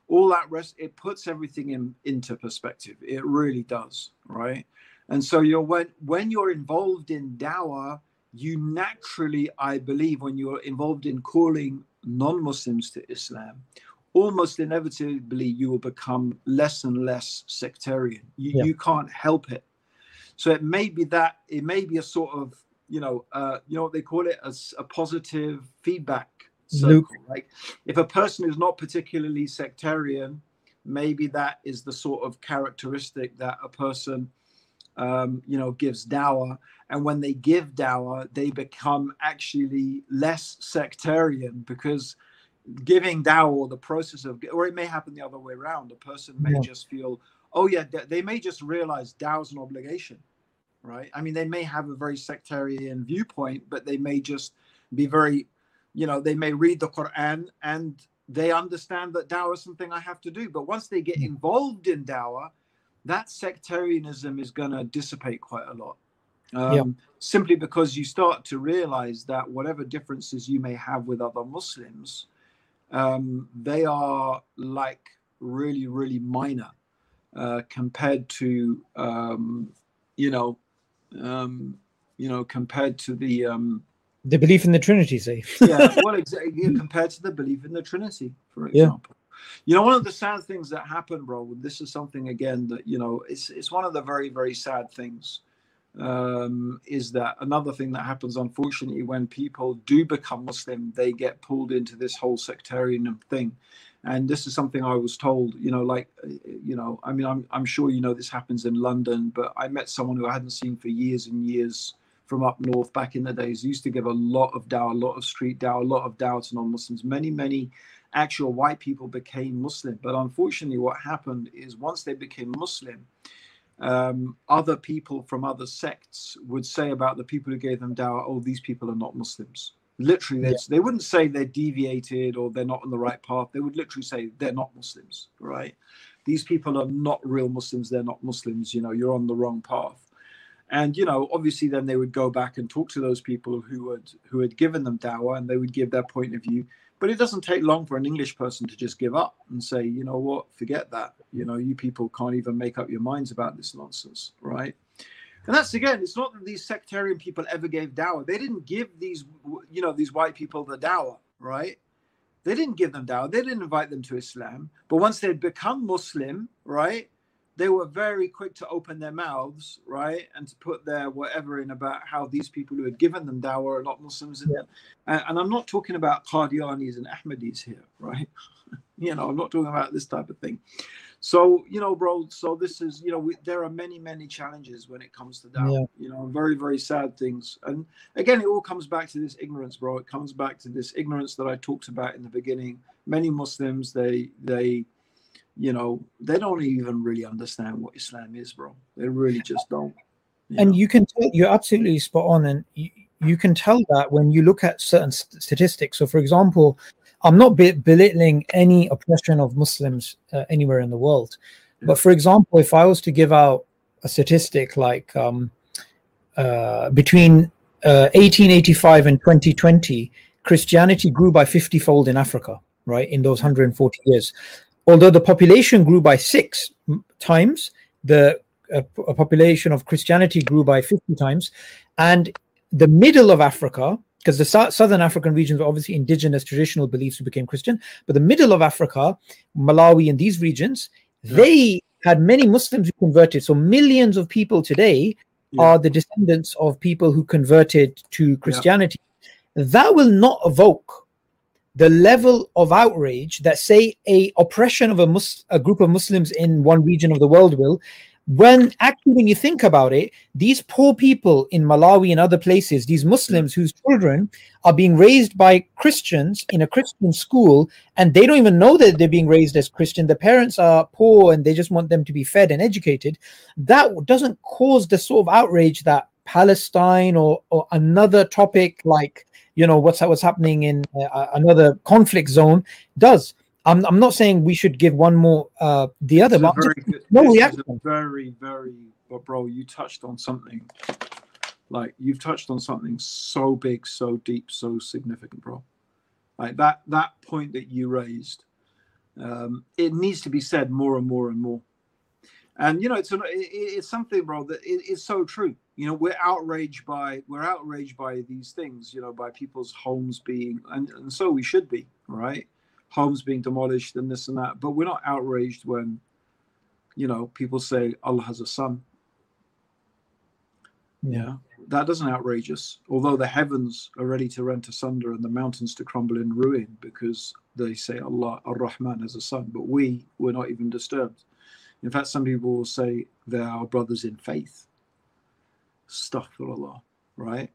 puts everything into perspective. It really does, right? And so when you're involved in dawah, you naturally, I believe, when you're involved in calling non-Muslims to Islam, almost inevitably you will become less and less sectarian. You can't help it. So it may be a sort of, you know what they call it, a positive feedback circle. Like if a person is not particularly sectarian, maybe that is the sort of characteristic that a person gives dawah, and when they give dawah, they become actually less sectarian, because giving dawah, or the process of, or it may happen the other way around. A person may just feel, they may just realize dawah is an obligation, right? I mean, they may have a very sectarian viewpoint, but they may just be very, they may read the Quran and they understand that dawah is something I have to do. But once they get involved in dawah, that sectarianism is going to dissipate quite a lot. Simply because you start to realize that whatever differences you may have with other Muslims, they are like really, really minor compared to, compared to the belief in the Trinity, say. Exactly. Compared to the belief in the Trinity, for example. One of the sad things that happened, bro, this is something, again, that, it's one of the very, very sad things is that another thing that happens, unfortunately, when people do become Muslim, they get pulled into this whole sectarian thing. And this is something I was told, I mean, I'm sure you know this happens in London, but I met someone who I hadn't seen for years and years from up north back in the days. He used to give a lot of dawah, a lot of street dawah, a lot of dawah to non-Muslims. Many actual white people became Muslim. But unfortunately, what happened is once they became Muslim, other people from other sects would say about the people who gave them dawah, oh, these people are not Muslims. Literally, they wouldn't say they're deviated or they're not on the right path. They would literally say they're not Muslims, right? These people are not real Muslims. They're not Muslims. You're on the wrong path. And, obviously then they would go back and talk to those people who had given them dawah, and they would give their point of view. But it doesn't take long for an English person to just give up and say, you know what, forget that. You people can't even make up your minds about this nonsense, right? And that's, again, it's not that these sectarian people ever gave dawah. They didn't give these white people the dawah, right? They didn't give them dawah. They didn't invite them to Islam. But once they'd become Muslim, right, they were very quick to open their mouths, right, and to put their whatever in about how these people who had given them dawah are not Muslims. And I'm not talking about Qadianis and Ahmadis here, right? I'm not talking about this type of thing. So, bro, so this is, there are many challenges when it comes to dawah, very, very sad things. And again, it all comes back to this ignorance, bro. It comes back to this ignorance that I talked about in the beginning. Many Muslims, they don't even really understand what Islam is, bro. They really just don't. And you can tell, you're absolutely spot on. And you can tell that when you look at certain statistics. So, for example, I'm not belittling any oppression of Muslims anywhere in the world. But for example, if I was to give out a statistic like between 1885 and 2020, Christianity grew by 50-fold in Africa, right, in those 140 years. Although the population grew by 6 times, the population of Christianity grew by 50 times. And the middle of Africa, because the southern African regions were obviously indigenous traditional beliefs who became Christian, but the middle of Africa, Malawi and these regions, they had many Muslims who converted. So millions of people today are the descendants of people who converted to Christianity. That will not evoke the level of outrage that, say, a oppression of a group of Muslims in one region of the world will. When you think about it, these poor people in Malawi and other places, these Muslims whose children are being raised by Christians in a Christian school, and they don't even know that they're being raised as Christian. The parents are poor and they just want them to be fed and educated. That doesn't cause the sort of outrage that Palestine or another topic like, what's happening in another conflict zone does. I'm not saying we should give one more the other. But bro, you touched on something. Like, you've touched on something so big, so deep, so significant, bro. Like that point that you raised, it needs to be said more and more and more. And it's something, bro, that it's so true. We're outraged by these things. By people's homes being, and so we should be, right? Homes being demolished and this and that, but we're not outraged when people say Allah has a son. That doesn't outrage us, although the heavens are ready to rent asunder and the mountains to crumble in ruin because they say Allah Ar-Rahman has a son, but we're not even disturbed. In fact, some people will say they're our brothers in faith. Astaghfirullah, right?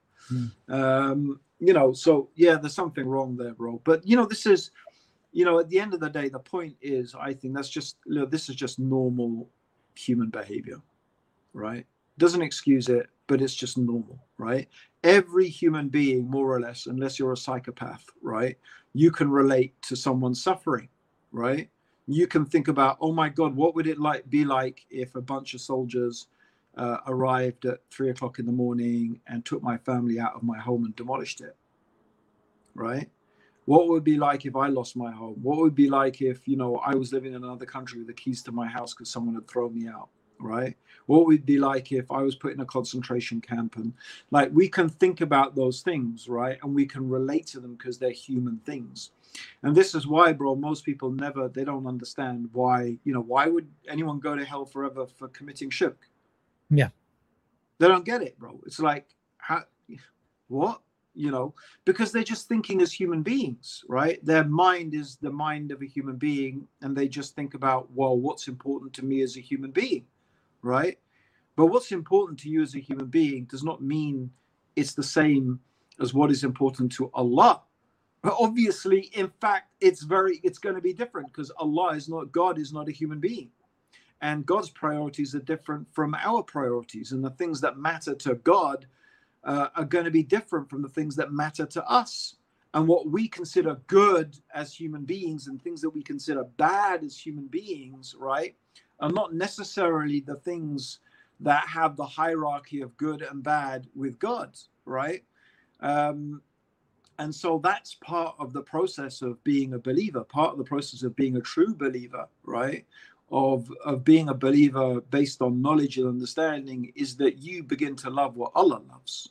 So there's something wrong there, bro. But this is, at the end of the day, the point is, I think this is just normal human behavior, right? Doesn't excuse it, but it's just normal, right? Every human being, more or less, unless you're a psychopath, right, you can relate to someone's suffering, right? You can think about, oh my God, what would it be like if a bunch of soldiers arrived at 3 o'clock in the morning and took my family out of my home and demolished it, right? What would it be like if I lost my home? What would it be like if, I was living in another country with the keys to my house because someone had thrown me out, right? What would it be like if I was put in a concentration camp? And we can think about those things, right? And we can relate to them because they're human things. And this is why, bro, most people they don't understand why, why would anyone go to hell forever for committing shirk? Yeah. They don't get it, bro. It's like, how, what? Because they're just thinking as human beings, right? Their mind is the mind of a human being, and they just think about, well, what's important to me as a human being, right? But what's important to you as a human being does not mean it's the same as what is important to Allah. But obviously, in fact, it's going to be different, because God is not a human being. And God's priorities are different from our priorities. And the things that matter to God are going to be different from the things that matter to us. And what we consider good as human beings and things that we consider bad as human beings, right, are not necessarily the things that have the hierarchy of good and bad with God, right? And so that's part of the process of being a believer, part of the process of being a true believer, right? Of being a believer based on knowledge and understanding, is that you begin to love what Allah loves.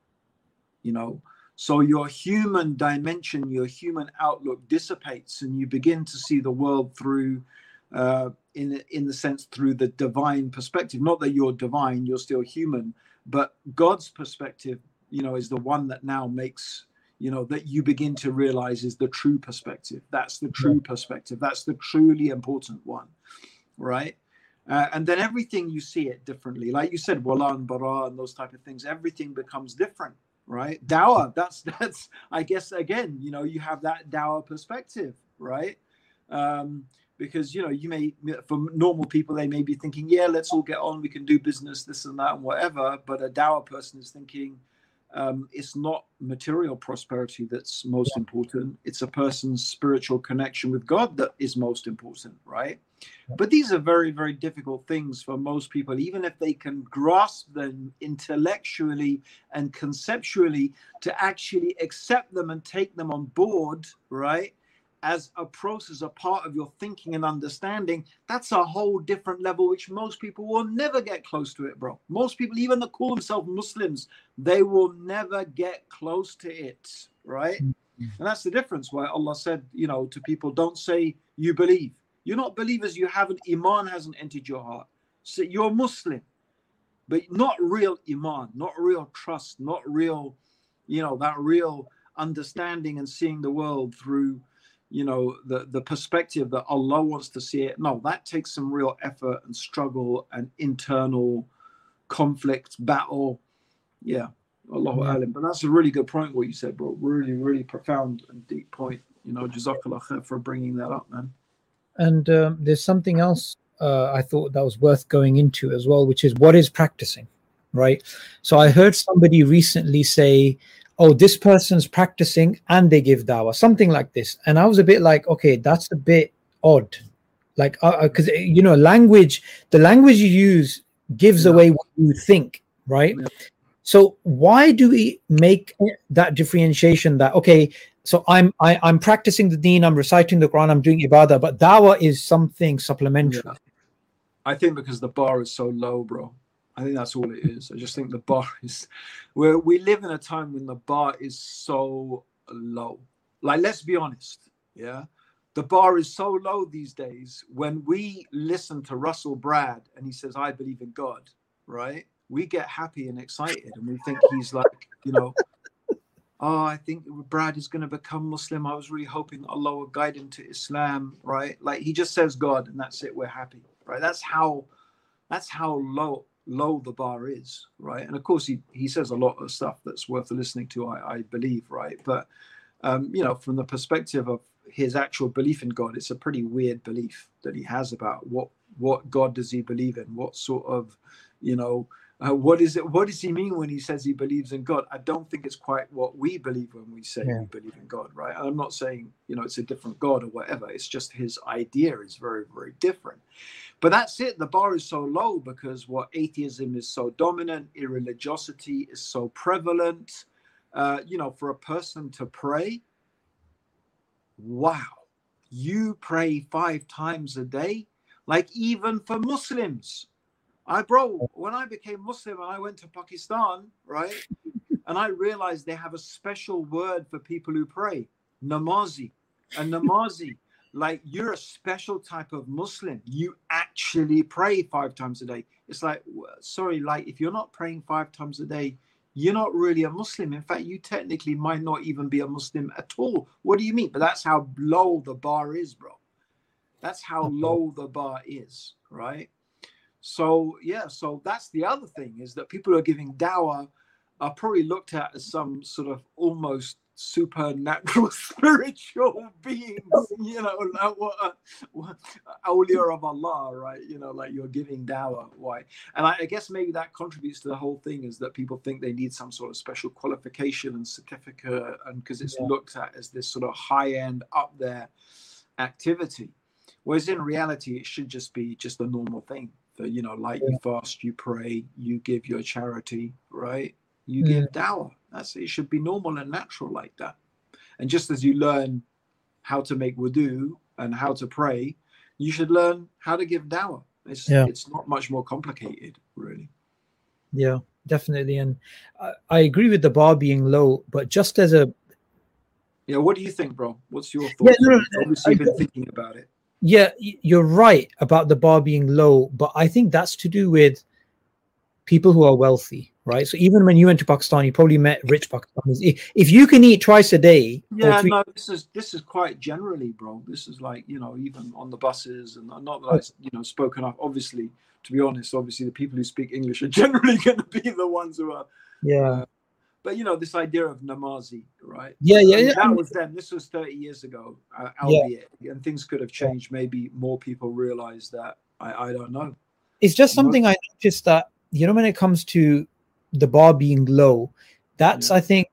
So your human dimension, your human outlook dissipates, and you begin to see the world through, in the sense, through the divine perspective. Not that you're divine, you're still human, but God's perspective, is the one that now makes, that you begin to realize is the true perspective. That's the true perspective. That's the truly important one, right? And then everything, you see it differently. Like you said, wala and bara and those type of things, everything becomes different, right? Dawah, that's I guess, again, you have that dawah perspective, right? Because, you may, for normal people, they may be thinking, yeah, let's all get on, we can do business, this and that and whatever. But a dawah person is thinking, it's not material prosperity that's most important. It's a person's spiritual connection with God that is most important, right? But these are very, very difficult things for most people, even if they can grasp them intellectually and conceptually, to actually accept them and take them on board, right? As a process, a part of your thinking and understanding. That's a whole different level, which most people will never get close to it, bro. Most people, even that call themselves Muslims, they will never get close to it, right? And that's the difference why Allah said, to people, don't say you believe. You're not believers. Iman hasn't entered your heart. So you're Muslim, but not real Iman, not real trust, not real, that real understanding and seeing the world through, the perspective that Allah wants to see it. No, that takes some real effort and struggle and internal conflict, battle. Yeah, Allahu alim. But that's a really good point what you said, bro. Really, really profound and deep point. Jazakallah khair for bringing that up, man. And there's something else I thought that was worth going into as well, which is what is practicing, right? So I heard somebody recently say, oh, this person's practicing and they give dawah, something like this. And I was a bit like, okay, that's a bit odd. Like, because, the language you use gives away what you think, right? Yeah. So why do we make that differentiation that, okay, so I'm practicing the deen, I'm reciting the Quran, I'm doing ibadah, but dawah is something supplementary? Yeah. I think because the bar is so low, bro. I think that's all it is. I just think the bar is, where we live in a time when the bar is so low. Like, let's be honest, yeah? The bar is so low these days. When we listen to Russell Brand and he says, I believe in God, right? We get happy and excited and we think he's like, oh, I think Brad is going to become Muslim. I was really hoping Allah would guide him to Islam, right? Like, he just says God and that's it. We're happy, right? That's how low the bar is, right? And of course he says a lot of stuff that's worth listening to, I believe, right? But from the perspective of his actual belief in God, it's a pretty weird belief that he has about what God does he believe in, what sort of what does he mean when he says he believes in God? I don't think it's quite what we believe when we say we believe in God, right? I'm not saying it's a different God or whatever. It's just his idea is very, very different. But that's it. The bar is so low because atheism is so dominant, irreligiosity is so prevalent. For a person to pray, wow, you pray 5 times a day, like even for Muslims. When I became Muslim and I went to Pakistan, right, and I realized they have a special word for people who pray, namazi. A namazi like you're a special type of Muslim. You actually pray 5 times a day. It's like, sorry, like if you're not praying 5 times a day, you're not really a Muslim. In fact, you technically might not even be a Muslim at all. What do you mean? But that's how low the bar is, bro. That's how low the bar is, right? So yeah, so that's the other thing, is that people who are giving dawah are probably looked at as some sort of almost supernatural spiritual beings, you know, like awliya of Allah, right? You know, like you're giving dawah. Why? And I guess maybe that contributes to the whole thing, is that people think they need some sort of special qualification and certificate, and because it's looked at as this sort of high-end, up there activity, whereas in reality it should just be just a normal thing. That, you know, like you fast, you pray, you give your charity, right? You give dawah. That's it. It should be normal and natural like that. And just as you learn how to make wudu and how to pray, you should learn how to give dawah. It's not much more complicated, really. Yeah, definitely. And I agree with the bar being low, but just as a... Yeah, what do you think, bro? What's your thoughts? Obviously, you've been thinking about it. Yeah, you're right about the bar being low, but I think that's to do with people who are wealthy, right? So even when you went to Pakistan, you probably met rich Pakistanis. If you can eat twice a day, no, this is quite generally, bro. This is like, you know, even on the buses, and not that I, you know, spoken up. Obviously, to be honest, obviously the people who speak English are generally going to be the ones who are, but you know, this idea of namazi, right? That was then. This was 30 years ago, albeit, and things could have changed. Maybe more people realize that. I don't know. It's just something I noticed that, you know, when it comes to the bar being low, that's I think,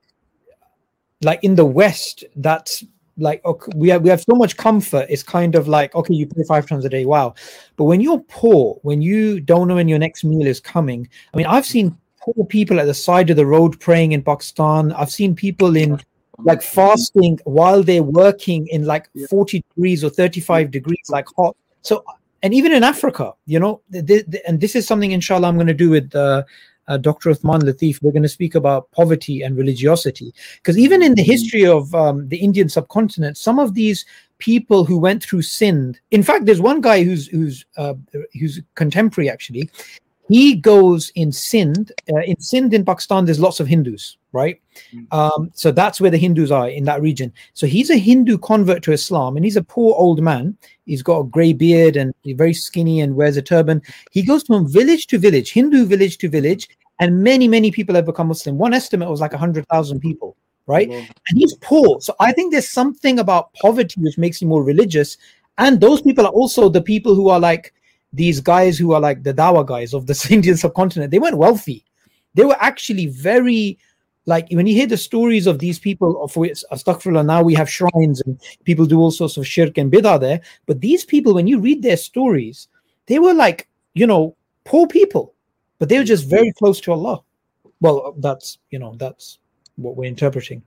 like in the West, that's like, okay, we have so much comfort. It's kind of like, okay, you pray 5 times a day, wow. But when you're poor, when you don't know when your next meal is coming, I mean, I've seen poor people at the side of the road praying in Pakistan. I've seen people in like fasting while they're working in like 40 degrees or 35 degrees, like hot. So, and even in Africa, you know, and this is something, inshallah, I'm going to do with Dr. Uthman Latif. We're going to speak about poverty and religiosity, because even in the history of the Indian subcontinent, some of these people who went through Sindh, in fact, there's one guy who's contemporary, actually. He goes in Sindh. In Pakistan, there's lots of Hindus, right? So that's where the Hindus are, in that region. So he's a Hindu convert to Islam, and he's a poor old man. He's got a grey beard and he's very skinny and wears a turban. He goes from village to village, Hindu village to village, and many, many people have become Muslim. One estimate was like 100,000 people, right? And he's poor. So I think there's something about poverty which makes you more religious. And those people are also the people who are like these guys who are like the Dawa guys of the Indian subcontinent. They weren't wealthy. They were actually very, like, when you hear the stories of these people, of which, astaghfirullah, now we have shrines and people do all sorts of shirk and bid'ah there. But these people, when you read their stories, they were like, you know, poor people, but they were just very close to Allah. Well, that's, you know, that's what we're interpreting.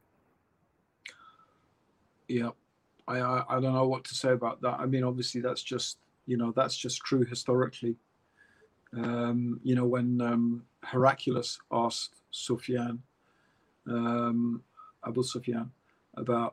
Yeah, I don't know what to say about that. I mean, obviously that's just, you know, that's just true historically. You know, when Heraclius asked Sufyan, Abu Sufyan, about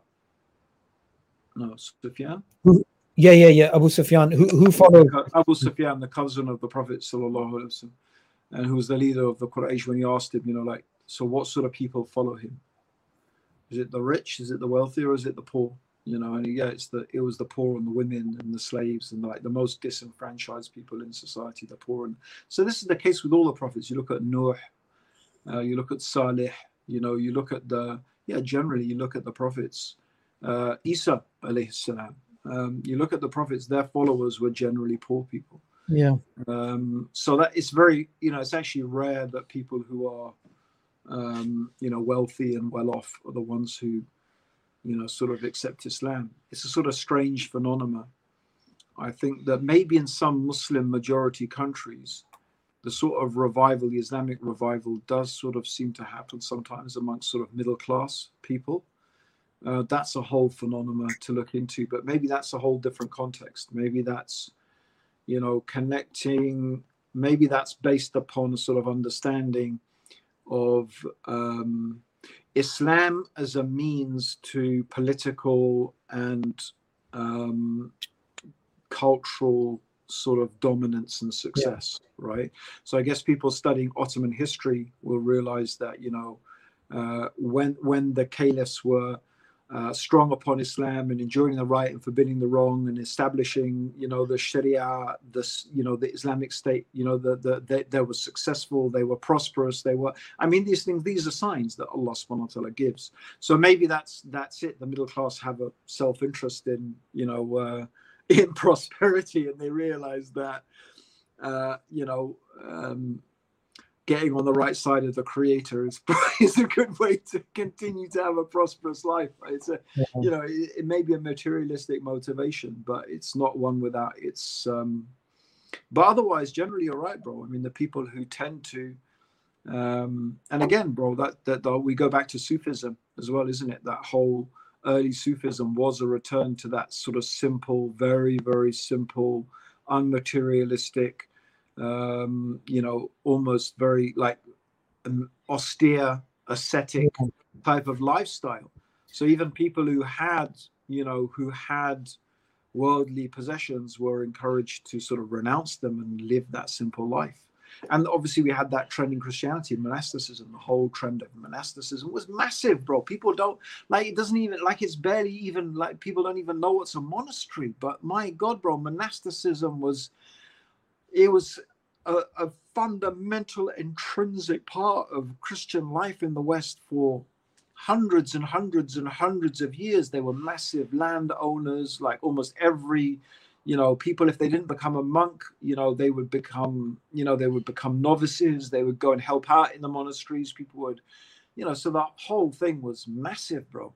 Sufyan? Yeah. Abu Sufyan, who followed Abu Sufyan, the cousin of the Prophet sallallahu alaihi wasallam, and who was the leader of the Quraysh. When he asked him, you know, like, so what sort of people follow him? Is it the rich? Is it the wealthy? Or is it the poor? You know, and it was the poor and the women and the slaves and like the most disenfranchised people in society, the poor. And so this is the case with all the prophets. You look at Nuh, you look at Salih, you know, you look at generally you look at the prophets, Isa alayhi salam. You look at the prophets, their followers were generally poor people. Yeah. So that it's very, you know, it's actually rare that people who are, you know, wealthy and well off are the ones who, you know, sort of accept Islam. It's a sort of strange phenomenon. I think that maybe in some Muslim majority countries, the sort of revival, the Islamic revival, does sort of seem to happen sometimes amongst sort of middle class people. That's a whole phenomenon to look into, but maybe that's a whole different context. Maybe that's, you know, connecting, maybe that's based upon a sort of understanding of Islam as a means to political and cultural sort of dominance and success, right? So I guess people studying Ottoman history will realize that, you know, when the caliphs were strong upon Islam and enjoining the right and forbidding the wrong and establishing, you know, the Sharia, you know, the Islamic State, you know, they were successful, they were prosperous, these things, these are signs that Allah subhanahu wa ta'ala gives. So maybe that's it. The middle class have a self-interest in, you know, in prosperity, and they realize that, getting on the right side of the Creator is a good way to continue to have a prosperous life. It's you know, it may be a materialistic motivation, but it's not one without its. But otherwise, generally, you're right, bro. I mean, the people who tend to, and again, bro, that we go back to Sufism as well, isn't it? That whole early Sufism was a return to that sort of simple, very, very simple, unmaterialistic, you know, almost very like austere, ascetic type of lifestyle. So even people who had, you know, worldly possessions were encouraged to sort of renounce them and live that simple life. And obviously we had that trend in Christianity, monasticism. The whole trend of monasticism was massive, bro. People don't like, it doesn't even, like, it's barely even like, people don't even know what's a monastery. But my God, bro, monasticism was a fundamental, intrinsic part of Christian life in the West for hundreds and hundreds and hundreds of years. They were massive landowners, like almost every, you know, people, if they didn't become a monk, you know, they would become novices. They would go and help out in the monasteries. People would, you know, so that whole thing was massive, bro.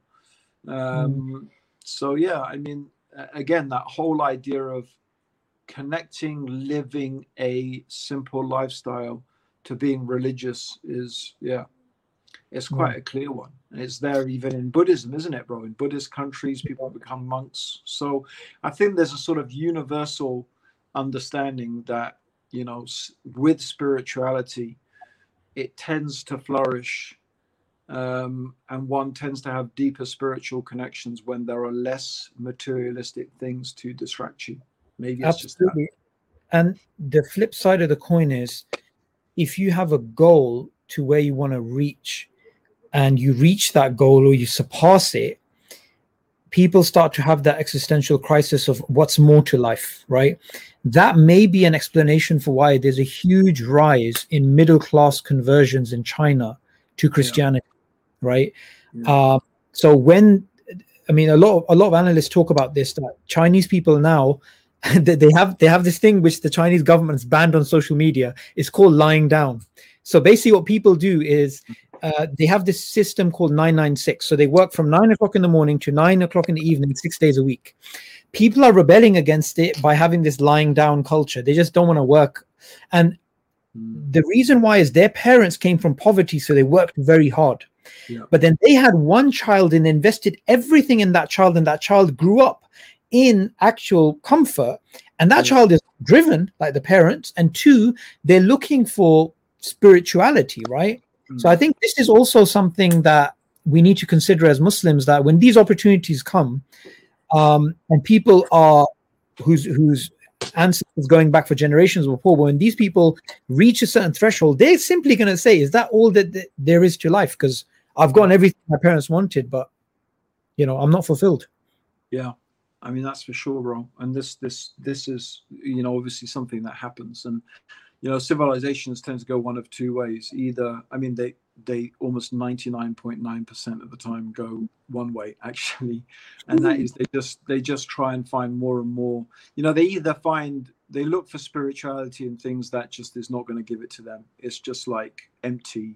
So yeah, I mean, again, that whole idea of connecting living a simple lifestyle to being religious is, it's quite a clear one. And it's there even in Buddhism, isn't it, bro? In Buddhist countries, people become monks. So I think there's a sort of universal understanding that, you know, with spirituality, it tends to flourish, and one tends to have deeper spiritual connections when there are less materialistic things to distract you. Maybe it's Absolutely. just that. And the flip side of the coin is, if you have a goal to where you want to reach, and you reach that goal or you surpass it, people start to have that existential crisis of what's more to life, right? That may be an explanation for why there's a huge rise in middle class conversions in China to Christianity, right? So when, I mean, a lot of analysts talk about this, that Chinese people now, they have this thing which the Chinese government's banned on social media. It's called lying down. So basically what people do is they have this system called 996. So they work from 9 o'clock in the morning to 9 o'clock in the evening, 6 days a week. People are rebelling against it by having this lying down culture. They just don't want to work. And the reason why is their parents came from poverty, so they worked very hard. But then they had one child and invested everything in that child, and that child grew up in actual comfort. And that child is driven like the parents. And two, they're looking for spirituality, right? So I think this is also something that we need to consider as Muslims, that when these opportunities come, and people are whose ancestors going back for generations were poor, but when these people reach a certain threshold, they're simply going to say, is that all that there is to life? Because I've gotten everything my parents wanted, but, you know, I'm not fulfilled. Yeah, I mean, that's for sure, bro. And this is, you know, obviously something that happens. And, you know, civilizations tend to go one of two ways. Either, I mean, they almost 99.9% of the time go one way, actually. And that is they just try and find more and more. You know, they look for spirituality in things that just is not going to give it to them. It's just like empty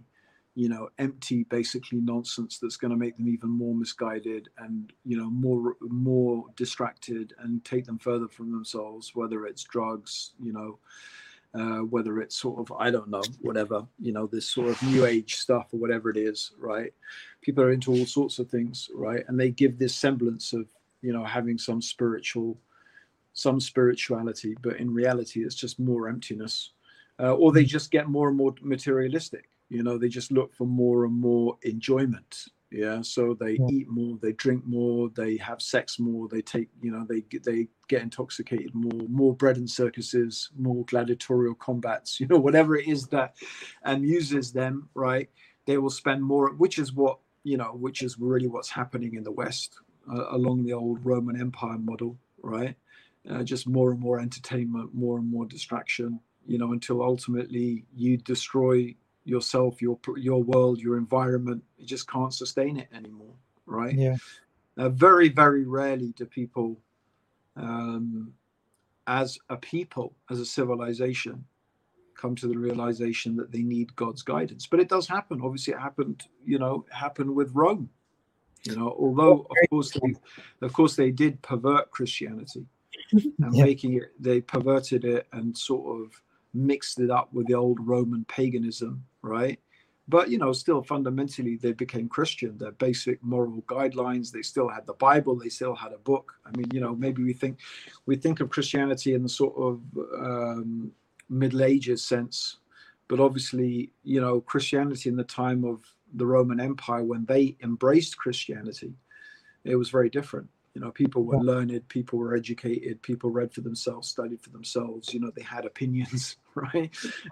basically nonsense that's going to make them even more misguided and, you know, more distracted and take them further from themselves, whether it's drugs, you know, whether it's sort of, I don't know, whatever, you know, this sort of new age stuff or whatever it is, right? People are into all sorts of things, right? And they give this semblance of, you know, having some spirituality, but in reality, it's just more emptiness. Or they just get more and more materialistic. You know, they just look for more and more enjoyment, Yeah, so they eat more, they drink more, they have sex more, they take, they get intoxicated more bread and circuses, more gladiatorial combats, whatever it is that amuses them, right? They will spend more, which is really what's happening in the West along the old Roman Empire model, right? Just more and more entertainment, more and more distraction, until ultimately you destroy yourself, your world, your environment. You just can't sustain it anymore, right? Yeah. Very, very rarely do people, as a civilization, come to the realization that they need God's guidance. But it does happen. Obviously, it happened with Rome. Although of course they did pervert Christianity and they perverted it and sort of mixed it up with the old Roman paganism, right? But still fundamentally they became Christian. Their basic moral guidelines, they still had the Bible, they still had a book. I mean, maybe we think of Christianity in the sort of Middle Ages sense, but obviously, Christianity in the time of the Roman Empire, when they embraced Christianity, it was very different. People were learned, people were educated, people read for themselves, studied for themselves. They had opinions, right?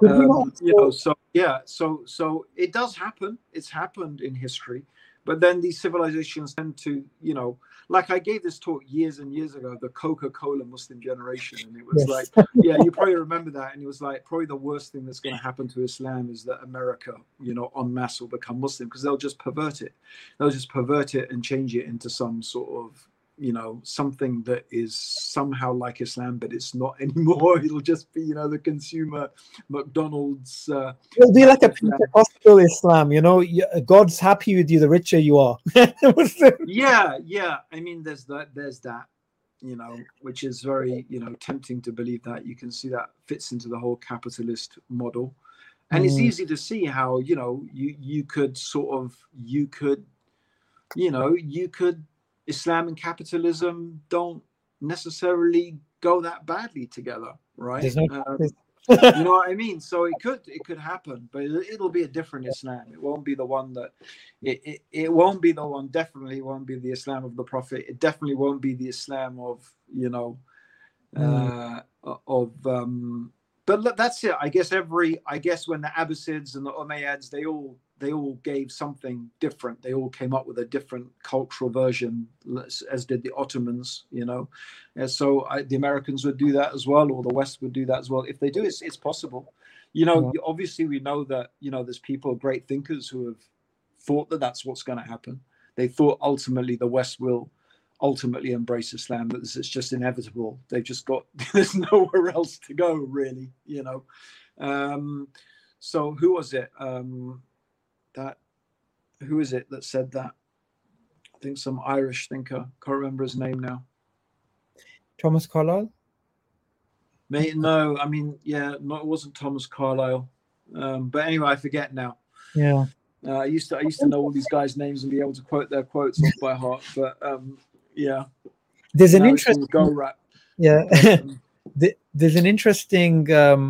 So it does happen. It's happened in history, but then these civilizations tend to, like I gave this talk years and years ago, the Coca-Cola Muslim generation, and it was like, you probably remember that, and it was like probably the worst thing that's going to happen to Islam is that America, en masse will become Muslim, because they'll just pervert it. They'll just pervert it and change it into some sort of something that is somehow like Islam, but it's not anymore. It'll just be the consumer McDonald's. It'll be like a Pentecostal Islam. God's happy with you the richer you are. Yeah. I mean, there's that, which is very tempting to believe that. You can see that fits into the whole capitalist model, and it's easy to see how you could Islam and capitalism don't necessarily go that badly together, right? You know what I mean? So it could happen, but it'll be a different Islam. It won't be the one that it won't be the one. Definitely won't be the Islam of the Prophet. It definitely won't be the Islam of But that's it. I guess when the Abbasids and the Umayyads, they all gave something different. They all came up with a different cultural version, as did the Ottomans, And so the Americans would do that as well, or the West would do that as well. If they do, it's possible. Obviously we know that, there's people, great thinkers, who have thought that that's what's going to happen. They thought ultimately the West will ultimately embrace Islam, but it's just inevitable. They've just got, there's nowhere else to go, really, So who was it? Who is it that said that? I think some Irish thinker. Can't remember his name now. Thomas Carlyle? No, I mean, it wasn't Thomas Carlyle. But anyway, I forget now. Yeah. I used to know all these guys' names and be able to quote their quotes off by heart. But yeah. There's an interesting go rap. Yeah. There's an interesting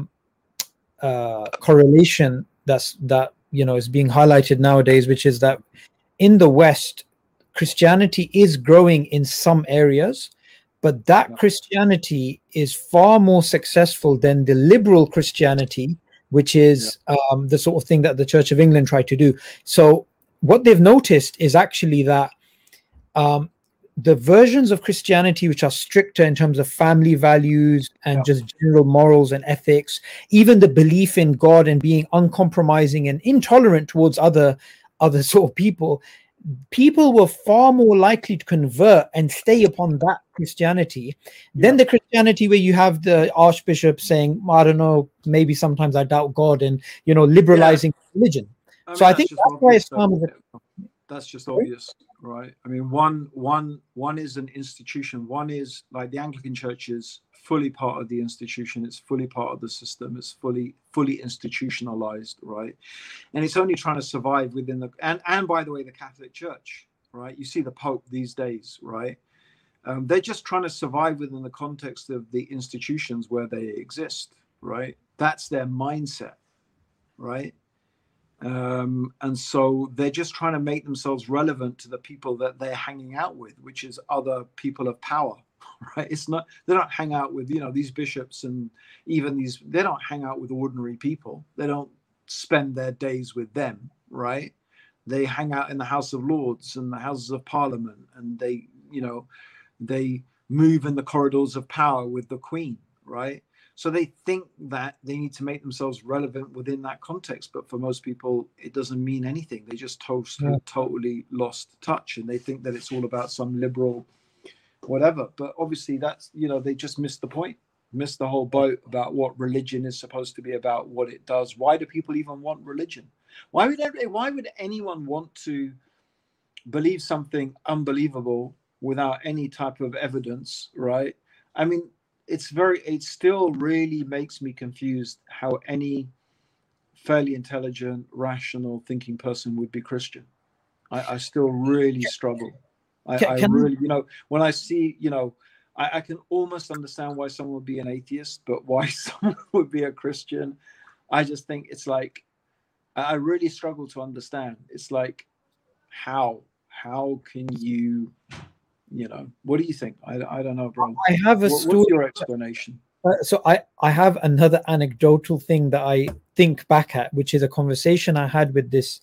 correlation that is being highlighted nowadays, which is that in the West, Christianity is growing in some areas, but that Christianity is far more successful than the liberal Christianity, which is the sort of thing that the Church of England tried to do. So what they've noticed is actually that the versions of Christianity which are stricter in terms of family values and just general morals and ethics, even the belief in God and being uncompromising and intolerant towards other sort of people were far more likely to convert and stay upon that Christianity than the Christianity where you have the Archbishop saying, I don't know, maybe sometimes I doubt God, and liberalizing religion. I think that's why Islam is that's just obvious, right? I mean, one is an institution. One is like the Anglican Church is fully part of the institution. It's fully part of the system. It's fully institutionalized, right? And it's only trying to survive within the and by the way, the Catholic Church, right? You see the Pope these days, right? They're just trying to survive within the context of the institutions where they exist, right? That's their mindset, right? And so they're just trying to make themselves relevant to the people that they're hanging out with, which is other people of power, right? It's not, they don't hang out with, these bishops and even they don't hang out with ordinary people. They don't spend their days with them, right? They hang out in the House of Lords and the Houses of Parliament, and they move in the corridors of power with the Queen, right? So they think that they need to make themselves relevant within that context. But for most people, it doesn't mean anything. They just totally lost touch, and they think that it's all about some liberal whatever. But obviously that's, they just missed the point, missed the whole boat about what religion is supposed to be about, what it does. Why do people even want religion? Why would anyone want to believe something unbelievable without any type of evidence, right? I mean, it still really makes me confused how any fairly intelligent, rational thinking person would be Christian. I still really struggle. I really, when I see, I can almost understand why someone would be an atheist, but why someone would be a Christian, I just think it's like, I really struggle to understand. It's like, how can you, what do you think? I don't know, bro. I have a story. What's your explanation? So I have another anecdotal thing that I think back at, which is a conversation I had with this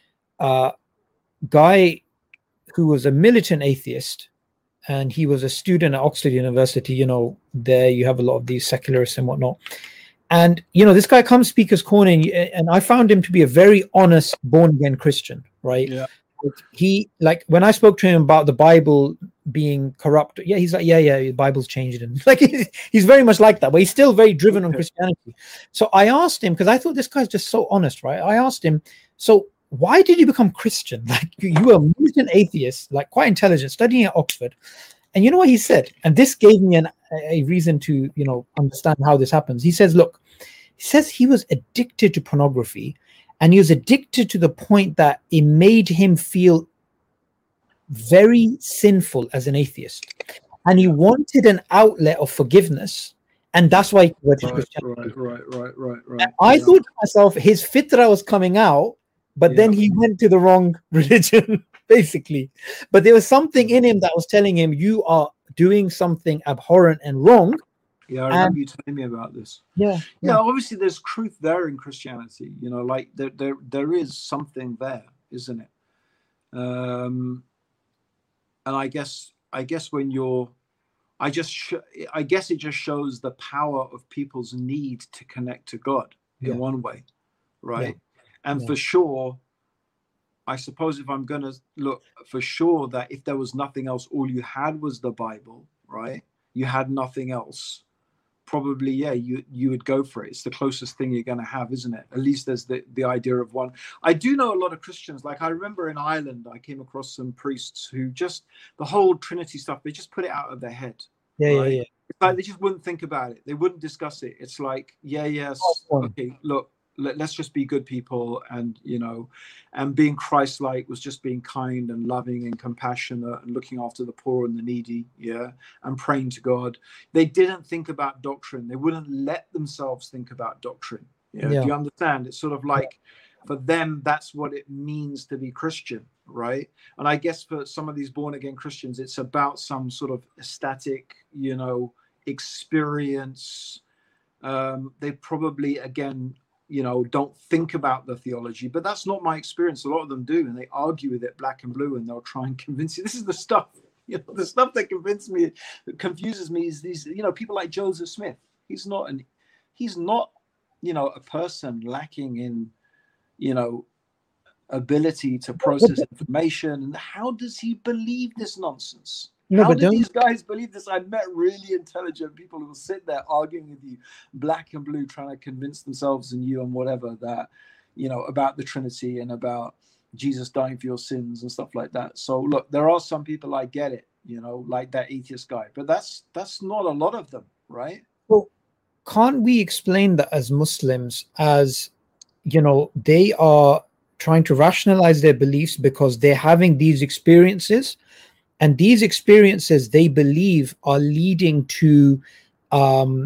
guy who was a militant atheist, and he was a student at Oxford University. There you have a lot of these secularists and whatnot. And, this guy comes Speaker's Corner, and I found him to be a very honest, born-again Christian, right? Yeah. He, like, when I spoke to him about the Bible being corrupt, he's like, the Bible's changed. And like, he's very much like that, but he's still very driven on Christianity. So I asked him, because I thought this guy's just so honest, right? I asked him, so why did you become Christian? Like, you were a militant atheist, like quite intelligent, studying at Oxford. And you know what he said? And this gave me a reason to, understand how this happens. He says, look, he was addicted to pornography, and he was addicted to the point that it made him feel very sinful as an atheist. And he wanted an outlet of forgiveness. And that's why he converted to Christianity. Right. And I thought to myself, his fitra was coming out, but then he went to the wrong religion, basically. But there was something in him that was telling him, you are doing something abhorrent and wrong. Yeah, I remember you telling me about this. Yeah. Obviously, there's truth there in Christianity. Like there is something there, isn't it? And I guess when you're, I guess it just shows the power of people's need to connect to God in one way, right? And for sure, I suppose if I'm going to look, for sure that if there was nothing else, all you had was the Bible, right? You had nothing else. Probably, you would go for it. It's the closest thing you're going to have, isn't it? At least there's the idea of one. I do know a lot of Christians. Like I remember in Ireland, I came across some priests who just, the whole Trinity stuff, they just put it out of their head. Yeah. It's like they just wouldn't think about it. They wouldn't discuss it. It's like, okay, look, let's just be good people, and and being Christ-like was just being kind and loving and compassionate and looking after the poor and the needy, and praying to God. They didn't think about doctrine. They wouldn't let themselves think about doctrine. Do you understand? It's sort of like for them, that's what it means to be Christian, right? And I guess for some of these born-again Christians, it's about some sort of ecstatic, experience. They probably, again, don't think about the theology, but that's not my experience. A lot of them do, and they argue with it black and blue, and they'll try and convince you. This is the stuff, the stuff that confuses me is these, people like Joseph Smith. He's not, a person lacking in, ability to process information. And how does he believe this nonsense? How do these guys believe this? I've met really intelligent people who will sit there arguing with you, black and blue, trying to convince themselves and you and whatever that, about the Trinity and about Jesus dying for your sins and stuff like that. So look, there are some people, I get it, like that atheist guy, but that's not a lot of them, right? Well, can't we explain that as Muslims as, they are trying to rationalize their beliefs because they're having these experiences? And these experiences, they believe, are leading to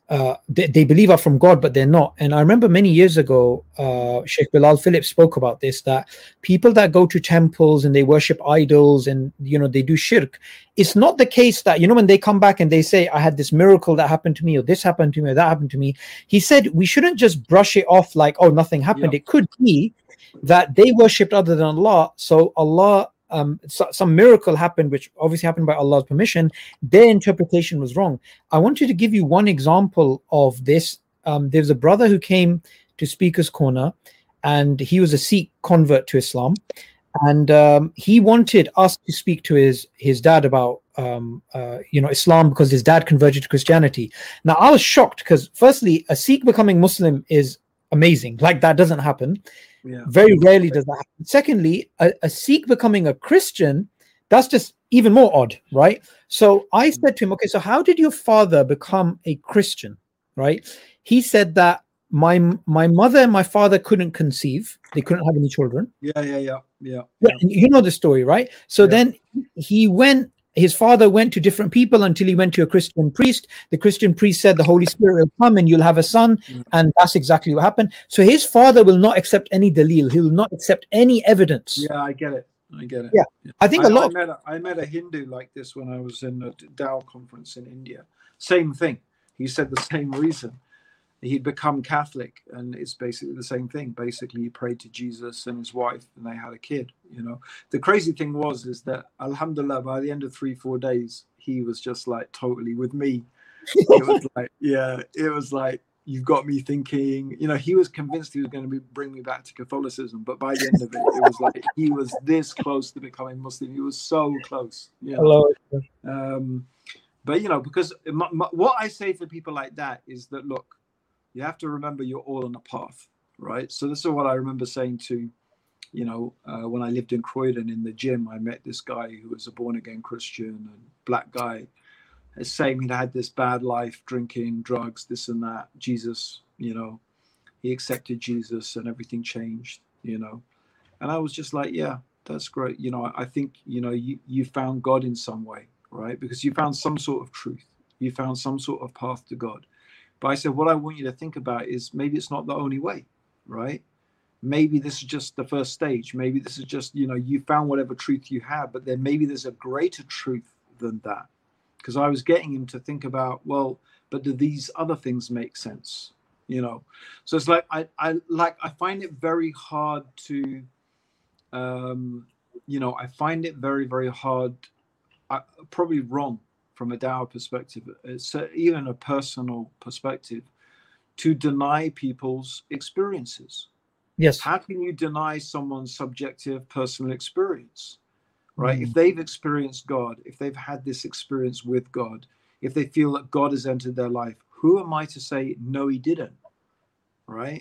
they believe are from God, but they're not. And I remember many years ago, Sheikh Bilal Phillips spoke about this, that people that go to temples and they worship idols and, they do shirk, it's not the case that, when they come back and they say, I had this miracle that happened to me, or this happened to me, or that happened to me. He said, we shouldn't just brush it off like, oh, nothing happened. Yeah. It could be that they worshipped other than Allah. So Allah, some miracle happened, which obviously happened by Allah's permission. Their interpretation was wrong. I wanted to give you one example of this. There's a brother who came to Speaker's Corner, and he was a Sikh convert to Islam, and he wanted us to speak to his dad about Islam, because his dad converted to Christianity. Now I was shocked, because firstly, a Sikh becoming Muslim is amazing. Like, that doesn't happen. Yeah. Very rarely does that happen. Secondly, a Sikh becoming a Christian, that's just even more odd, right? So I said to him, okay, so how did your father become a Christian, right? He said that my mother and my father couldn't conceive. They couldn't have any children. Yeah. And you know the story, right? So then his father went to different people until he went to a Christian priest. The Christian priest said the Holy Spirit will come and you'll have a son. And that's exactly what happened. So his father will not accept any dalil. He will not accept any evidence. Yeah, I get it. Yeah. I think I met a Hindu like this when I was in a Dow conference in India. Same thing. He said the same reason. He'd become Catholic, and it's basically the same thing. Basically, he prayed to Jesus and his wife, and they had a kid. The crazy thing is that, alhamdulillah, by the end of 3-4 days, he was just like totally with me. It was like, you've got me thinking. He was convinced he was going to bring me back to Catholicism, but by the end of it, it was like he was this close to becoming Muslim. He was so close. But because what I say for people like that is that, look, you have to remember you're all on a path, right? So this is what I remember saying to, when I lived in Croydon in the gym, I met this guy who was a born-again Christian and black guy, saying he'd had this bad life, drinking, drugs, this and that. Jesus, he accepted Jesus and everything changed, And I was just like, yeah, that's great. I think, you found God in some way, right? Because you found some sort of truth. You found some sort of path to God. But I said, what I want you to think about is maybe it's not the only way, right? Maybe this is just the first stage. Maybe this is just, you found whatever truth you have, but then maybe there's a greater truth than that. Because I was getting him to think about, well, but do these other things make sense? So it's like, I find it very hard to, I find it very, very hard, probably wrong, from a Dawah perspective, it's even a personal perspective, to deny people's experiences. Yes. How can you deny someone's subjective personal experience, right? If they've experienced God, if they've had this experience with God, if they feel that God has entered their life, who am I to say, no, he didn't, right?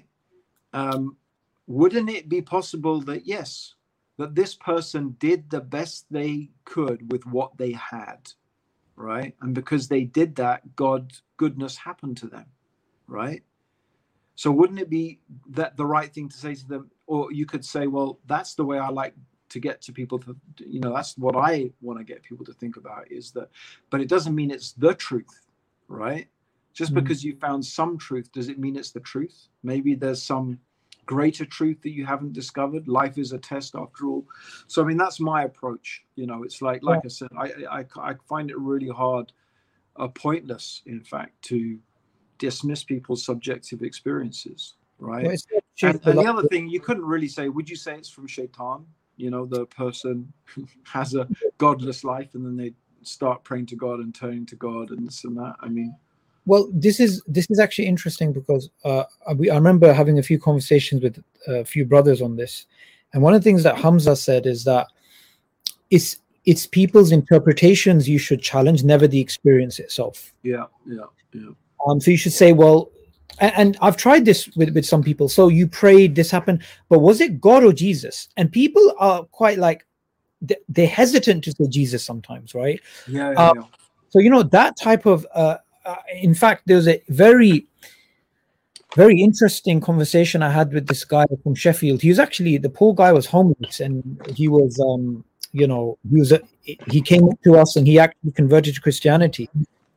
Wouldn't it be possible that, yes, that this person did the best they could with what they had, right? And because they did that, goodness happened to them, right? So wouldn't it be that the right thing to say to them? Or you could say, well, that's the way I like to get to people to, that's what I want to get people to think about, is that, but it doesn't mean it's the truth, right? Just because you found some truth, does it mean it's the truth? Maybe there's some greater truth that you haven't discovered. Life is a test after all. So I mean, that's my approach. It's like I said, I find it really hard, pointless in fact, to dismiss people's subjective experiences, right? And the other thing, you couldn't really say, would you say it's from shaitan? The person who has a godless life and then they start praying to God and turning to God and this and that. I mean, well, this is actually interesting, because I remember having a few conversations with a few brothers on this, and one of the things that Hamza said is that it's people's interpretations you should challenge, never the experience itself. Yeah. So you should say, well, and I've tried this with some people. So you prayed, this happened, but was it God or Jesus? And people are quite like, they're hesitant to say Jesus sometimes, right? Yeah. So that type of. In fact, there was a very, very interesting conversation I had with this guy from Sheffield. He was actually, the poor guy was homeless, and he was, he came to us and he actually converted to Christianity.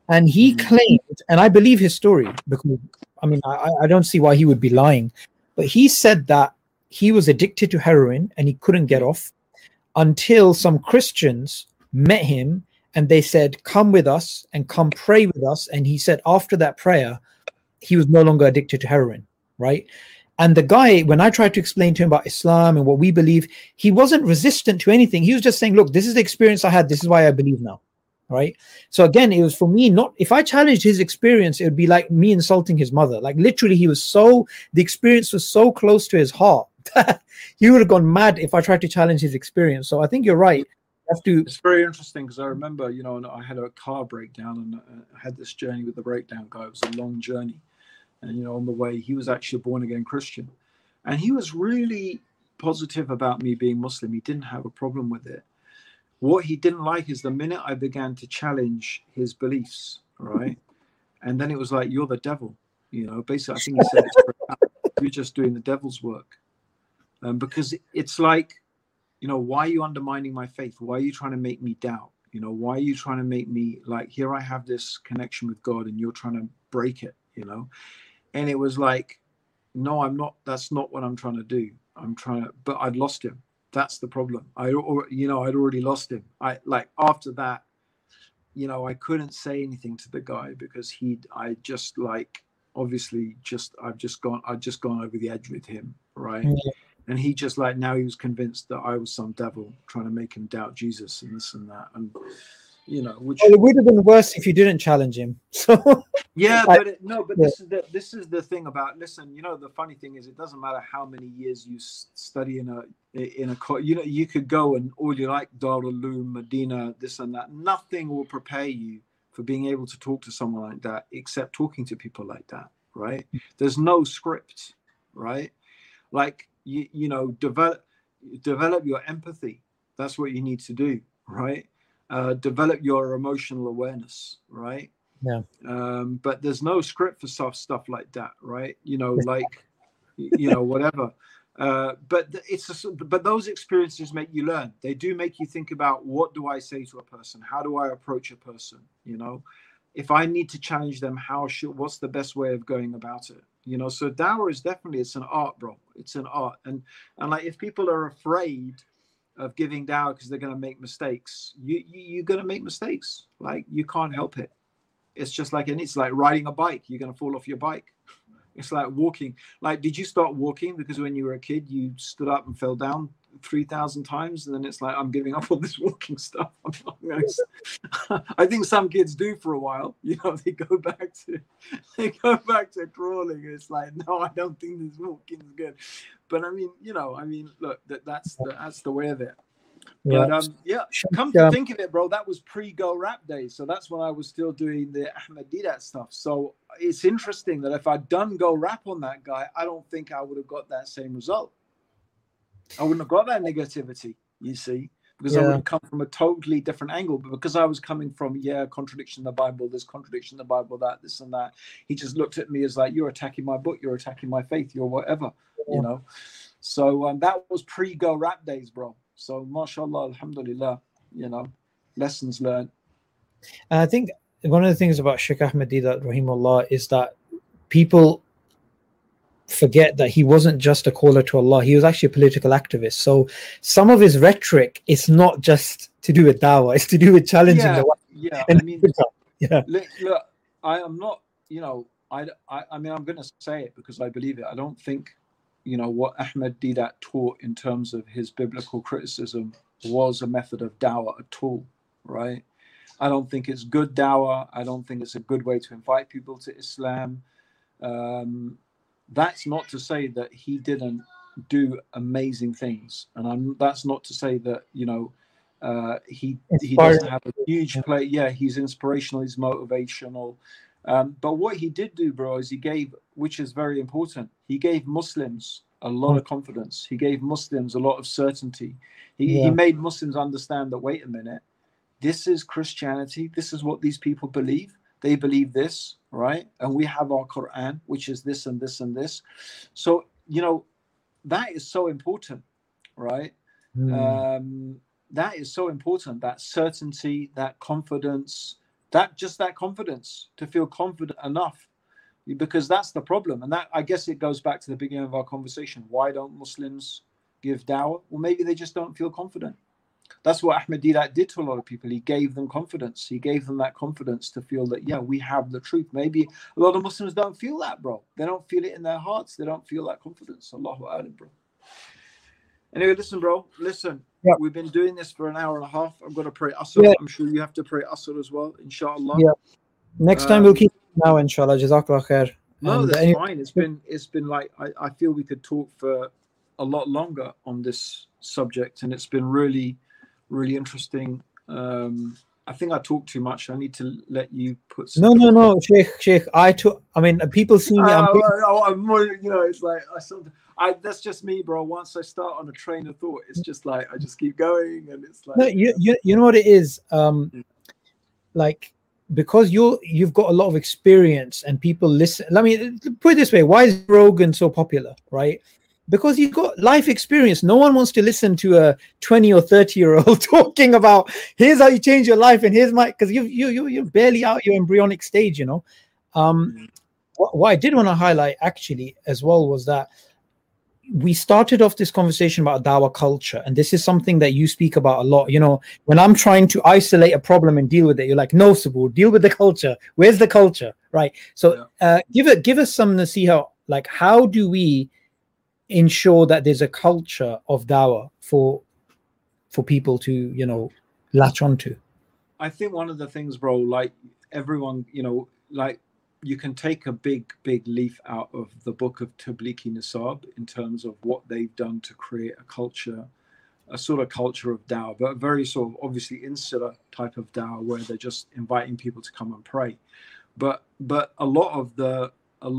And he claimed, and I believe his story because I mean I don't see why he would be lying, but he said that he was addicted to heroin and he couldn't get off until some Christians met him and they said, "Come with us and come pray with us." And he said after that prayer, he was no longer addicted to heroin, right? And the guy, when I tried to explain to him about Islam and what we believe, he wasn't resistant to anything. He was just saying, look, this is the experience I had. This is why I believe now, right? So again, it was for me, not, if I challenged his experience, it would be like me insulting his mother. Like literally, the experience was so close to his heart that he would have gone mad if I tried to challenge his experience. So I think you're right. It's very interesting because I remember, you know, I had a car breakdown and I had this journey with the breakdown guy. It was a long journey. And, you know, on the way, he was actually a born again Christian. And he was really positive about me being Muslim. He didn't have a problem with it. What he didn't like is the minute I began to challenge his beliefs, right? And then it was like, you're the devil. You know, basically, I think he said, you're just doing the devil's work. Because it's like, you know, why are you undermining my faith? Why are you trying to make me doubt? You know, why are you trying to make me like, here I have this connection with God and you're trying to break it, you know? And it was like, no, I'm not. That's not what I'm trying to do. I'm trying to, but I'd lost him. That's the problem. I'd already lost him. After that, you know, I couldn't say anything to the guy because I'd just gone over the edge with him. Right. Yeah. And he just like, now he was convinced that I was some devil trying to make him doubt Jesus and this and that. And, you know, which it would have been worse if you didn't challenge him. So yeah, this is the thing about, listen, you know, the funny thing is it doesn't matter how many years you study in a you know, you could go and all you like, Darul Uloom, Medina, this and that. Nothing will prepare you for being able to talk to someone like that except talking to people like that, right? There's no script, right? Like you know, develop your empathy. That's what you need to do, right? Develop your emotional awareness, right? Yeah. But there's no script for stuff like that, right? You know, like, you know, whatever. But those experiences make you learn. They do make you think about, what do I say to a person? How do I approach a person? You know, if I need to challenge them, what's the best way of going about it? You know, so dawah is definitely, it's an art, bro. It's an art. And like, if people are afraid of giving dawah because they're going to make mistakes, you're going to make mistakes. Like, you can't help it. It's just like, and it's like riding a bike. You're going to fall off your bike. It's like walking. Like, did you start walking because when you were a kid, you stood up and fell down 3,000 times? And then it's like, I'm giving up on this walking stuff. I think some kids do for a while. You know, they go back to crawling. It's like, no, I don't think this walking is good. But I mean, you know, look, that's the way of it. Yeah. But come to think of it, bro, that was pre-Go Rap days. So that's when I was still doing the Ahmed Deedat stuff. So it's interesting that if I'd done Go Rap on that guy, I don't think I would have got that same result. I wouldn't have got that negativity, you see, because I would have come from a totally different angle. But because I was coming from, contradiction in the Bible, there's contradiction in the Bible, that, this and that. He just looked at me as like, you're attacking my book, you're attacking my faith, you're whatever, you know. So that was pre-Go Rap days, bro. So, mashallah, alhamdulillah, you know, lessons learned. And I think one of the things about Sheikh Ahmed Deedat, rahimahullah, is that people forget that he wasn't just a caller to Allah. He was actually a political activist. So some of his rhetoric is not just to do with dawah. It's to do with challenging the one. Yeah, and I mean, look, I am not, you know, I mean, I'm going to say it because I believe it. I don't think, you know, what Ahmed Deedat taught in terms of his biblical criticism was a method of dawah at all, right? I don't think it's good dawah. I don't think it's a good way to invite people to Islam. That's not to say that he didn't do amazing things. And that's not to say that, you know, he doesn't have a huge play. Yeah, he's inspirational, he's motivational. But what he did do, bro, is he gave, which is very important, he gave Muslims a lot of confidence. He gave Muslims a lot of certainty. He made Muslims understand that, wait a minute, this is Christianity. This is what these people believe. They believe this, right? And we have our Quran, which is this and this and this. So, you know, that is so important, right? That is so important, that certainty, that confidence, that confidence, to feel confident enough, because that's the problem. And that, I guess it goes back to the beginning of our conversation. Why don't Muslims give dawah? Well, maybe they just don't feel confident. That's what Ahmed Deedat did to a lot of people. He gave them confidence. He gave them that confidence to feel that, yeah, we have the truth. Maybe a lot of Muslims don't feel that, bro. They don't feel it in their hearts. They don't feel that confidence. Allahu A'lam, bro. Anyway, listen, bro. Listen, we've been doing this for an hour and a half. I'm going to pray Asr. Yeah. I'm sure you have to pray Asr as well, inshallah. Yeah. Next time we'll keep it now, inshallah. Jazakallah khair. No, that's fine. It's been like, I feel we could talk for a lot longer on this subject, and it's been really, really interesting. I think I talk too much. I need to let you put some... No, Sheikh. I mean, people see me. I'm more, you know, it's like that's just me, bro. Once I start on a train of thought, it's just like I just keep going, and it's like... No, you know what it is? Like, because you've got a lot of experience and people listen. Let me put it this way: why is Rogan so popular, right? Because you've got life experience. No one wants to listen to a 20 or 30-year-old talking about here's how you change your life and here's my, because you're barely out your embryonic stage, you know. What I did want to highlight actually as well was that we started off this conversation about dawah culture, and this is something that you speak about a lot. You know, when I'm trying to isolate a problem and deal with it, you're like, no, Subur, deal with the culture. Where's the culture, right? So give us some nasiha, like how do we ensure that there's a culture of dawah for people to, you know, latch onto? I think one of the things, bro, like everyone, you know, like you can take a big leaf out of the book of Tablighi Nisab in terms of what they've done to create a culture, a sort of culture of dawah, but a very sort of obviously insular type of dawah where they're just inviting people to come and pray. But a lot of the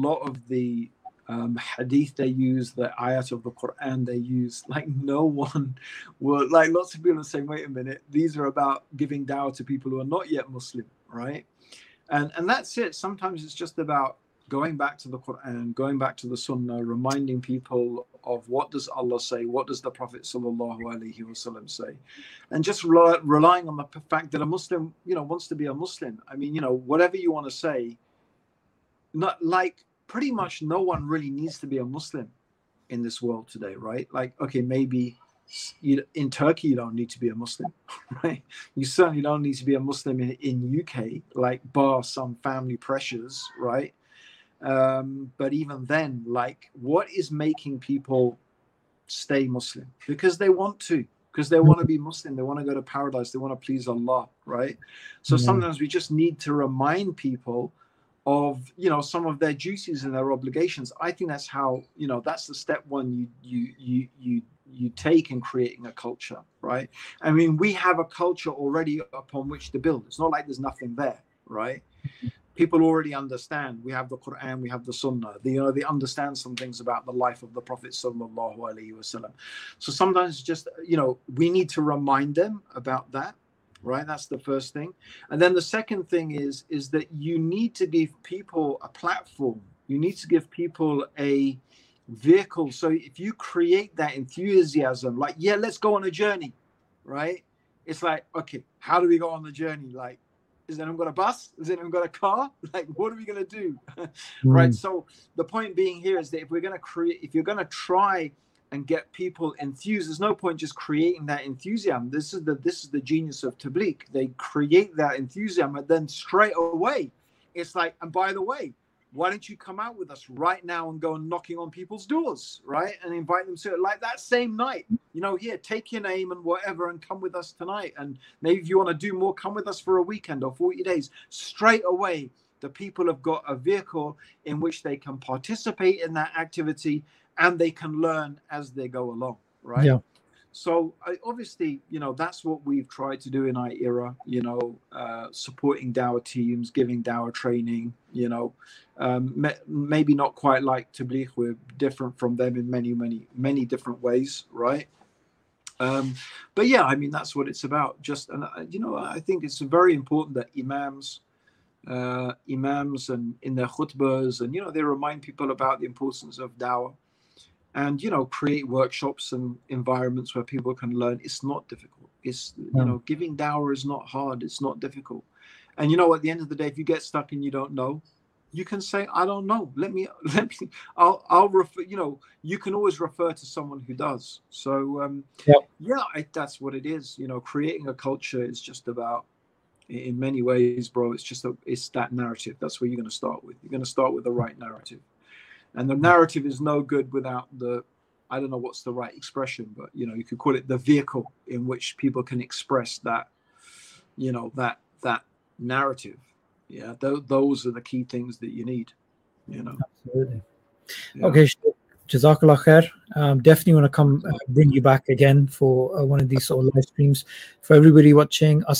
hadith they use, the ayat of the Quran they use, like no one will, like lots of people are saying, wait a minute, these are about giving dawah to people who are not yet Muslim, right? And that's it. Sometimes it's just about going back to the Quran, going back to the Sunnah, reminding people of what does Allah say, what does the Prophet sallallahu alaihi wasallam say, and just relying on the fact that a Muslim, you know, wants to be a Muslim. I mean, you know, whatever you want to say, not like pretty much no one really needs to be a Muslim in this world today, right? Like, okay, maybe in Turkey you don't need to be a Muslim, right? You certainly don't need to be a Muslim in UK, like bar some family pressures, right? But even then, like, what is making people stay Muslim? Because they want to, because they want to be Muslim, they want to go to paradise, they want to please Allah, right? So sometimes we just need to remind people of, you know, some of their duties and their obligations. I think that's how, you know, that's the step one you take in creating a culture, right? I mean, we have a culture already upon which to build. It's not like there's nothing there, right? People already understand. We have the Quran, we have the Sunnah. They understand some things about the life of the Prophet sallallahu alaihi wasallam. So sometimes just, you know, we need to remind them about that, right? That's the first thing. And then the second thing is that you need to give people a platform. You need to give people a vehicle. So if you create that enthusiasm, like, yeah, let's go on a journey, right? It's like, okay, how do we go on the journey? Like, is anyone got a bus? Is anyone got a car? Like, what are we going to do? Right? So the point being here is that if you're going to try and get people enthused, there's no point just creating that enthusiasm. This is the genius of Tabligh. They create that enthusiasm, and then straight away it's like, and by the way, why don't you come out with us right now and go knocking on people's doors, right? And invite them to it, like that same night, you know, here, take your name and whatever and come with us tonight. And maybe if you want to do more, come with us for a weekend or 40 days. Straight away, the people have got a vehicle in which they can participate in that activity and they can learn as they go along, right? Yeah. So obviously, you know, that's what we've tried to do in our era, you know, supporting dawah teams, giving dawah training, you know, maybe not quite like Tabligh. We're different from them in many different ways, right? But yeah, I mean, that's what it's about. Just, and you know, I think it's very important that imams and in their khutbahs, and, you know, they remind people about the importance of dawah. And, you know, create workshops and environments where people can learn. It's not difficult. It's, you know, giving dawah is not hard. It's not difficult. And you know, at the end of the day, if you get stuck and you don't know, you can say, I don't know. I'll refer, you know, you can always refer to someone who does. So, that's what it is. You know, creating a culture is just about, in many ways, bro, it's that narrative. That's where you're going to start with. You're going to start with the right narrative. And the narrative is no good without I don't know what's the right expression, but, you know, you could call it the vehicle in which people can express that, you know, that narrative. Yeah, those are the key things that you need, you know. Absolutely. Yeah. Okay, Jazakallah khair. Definitely want to come bring you back again for one of these sort of live streams. For everybody watching,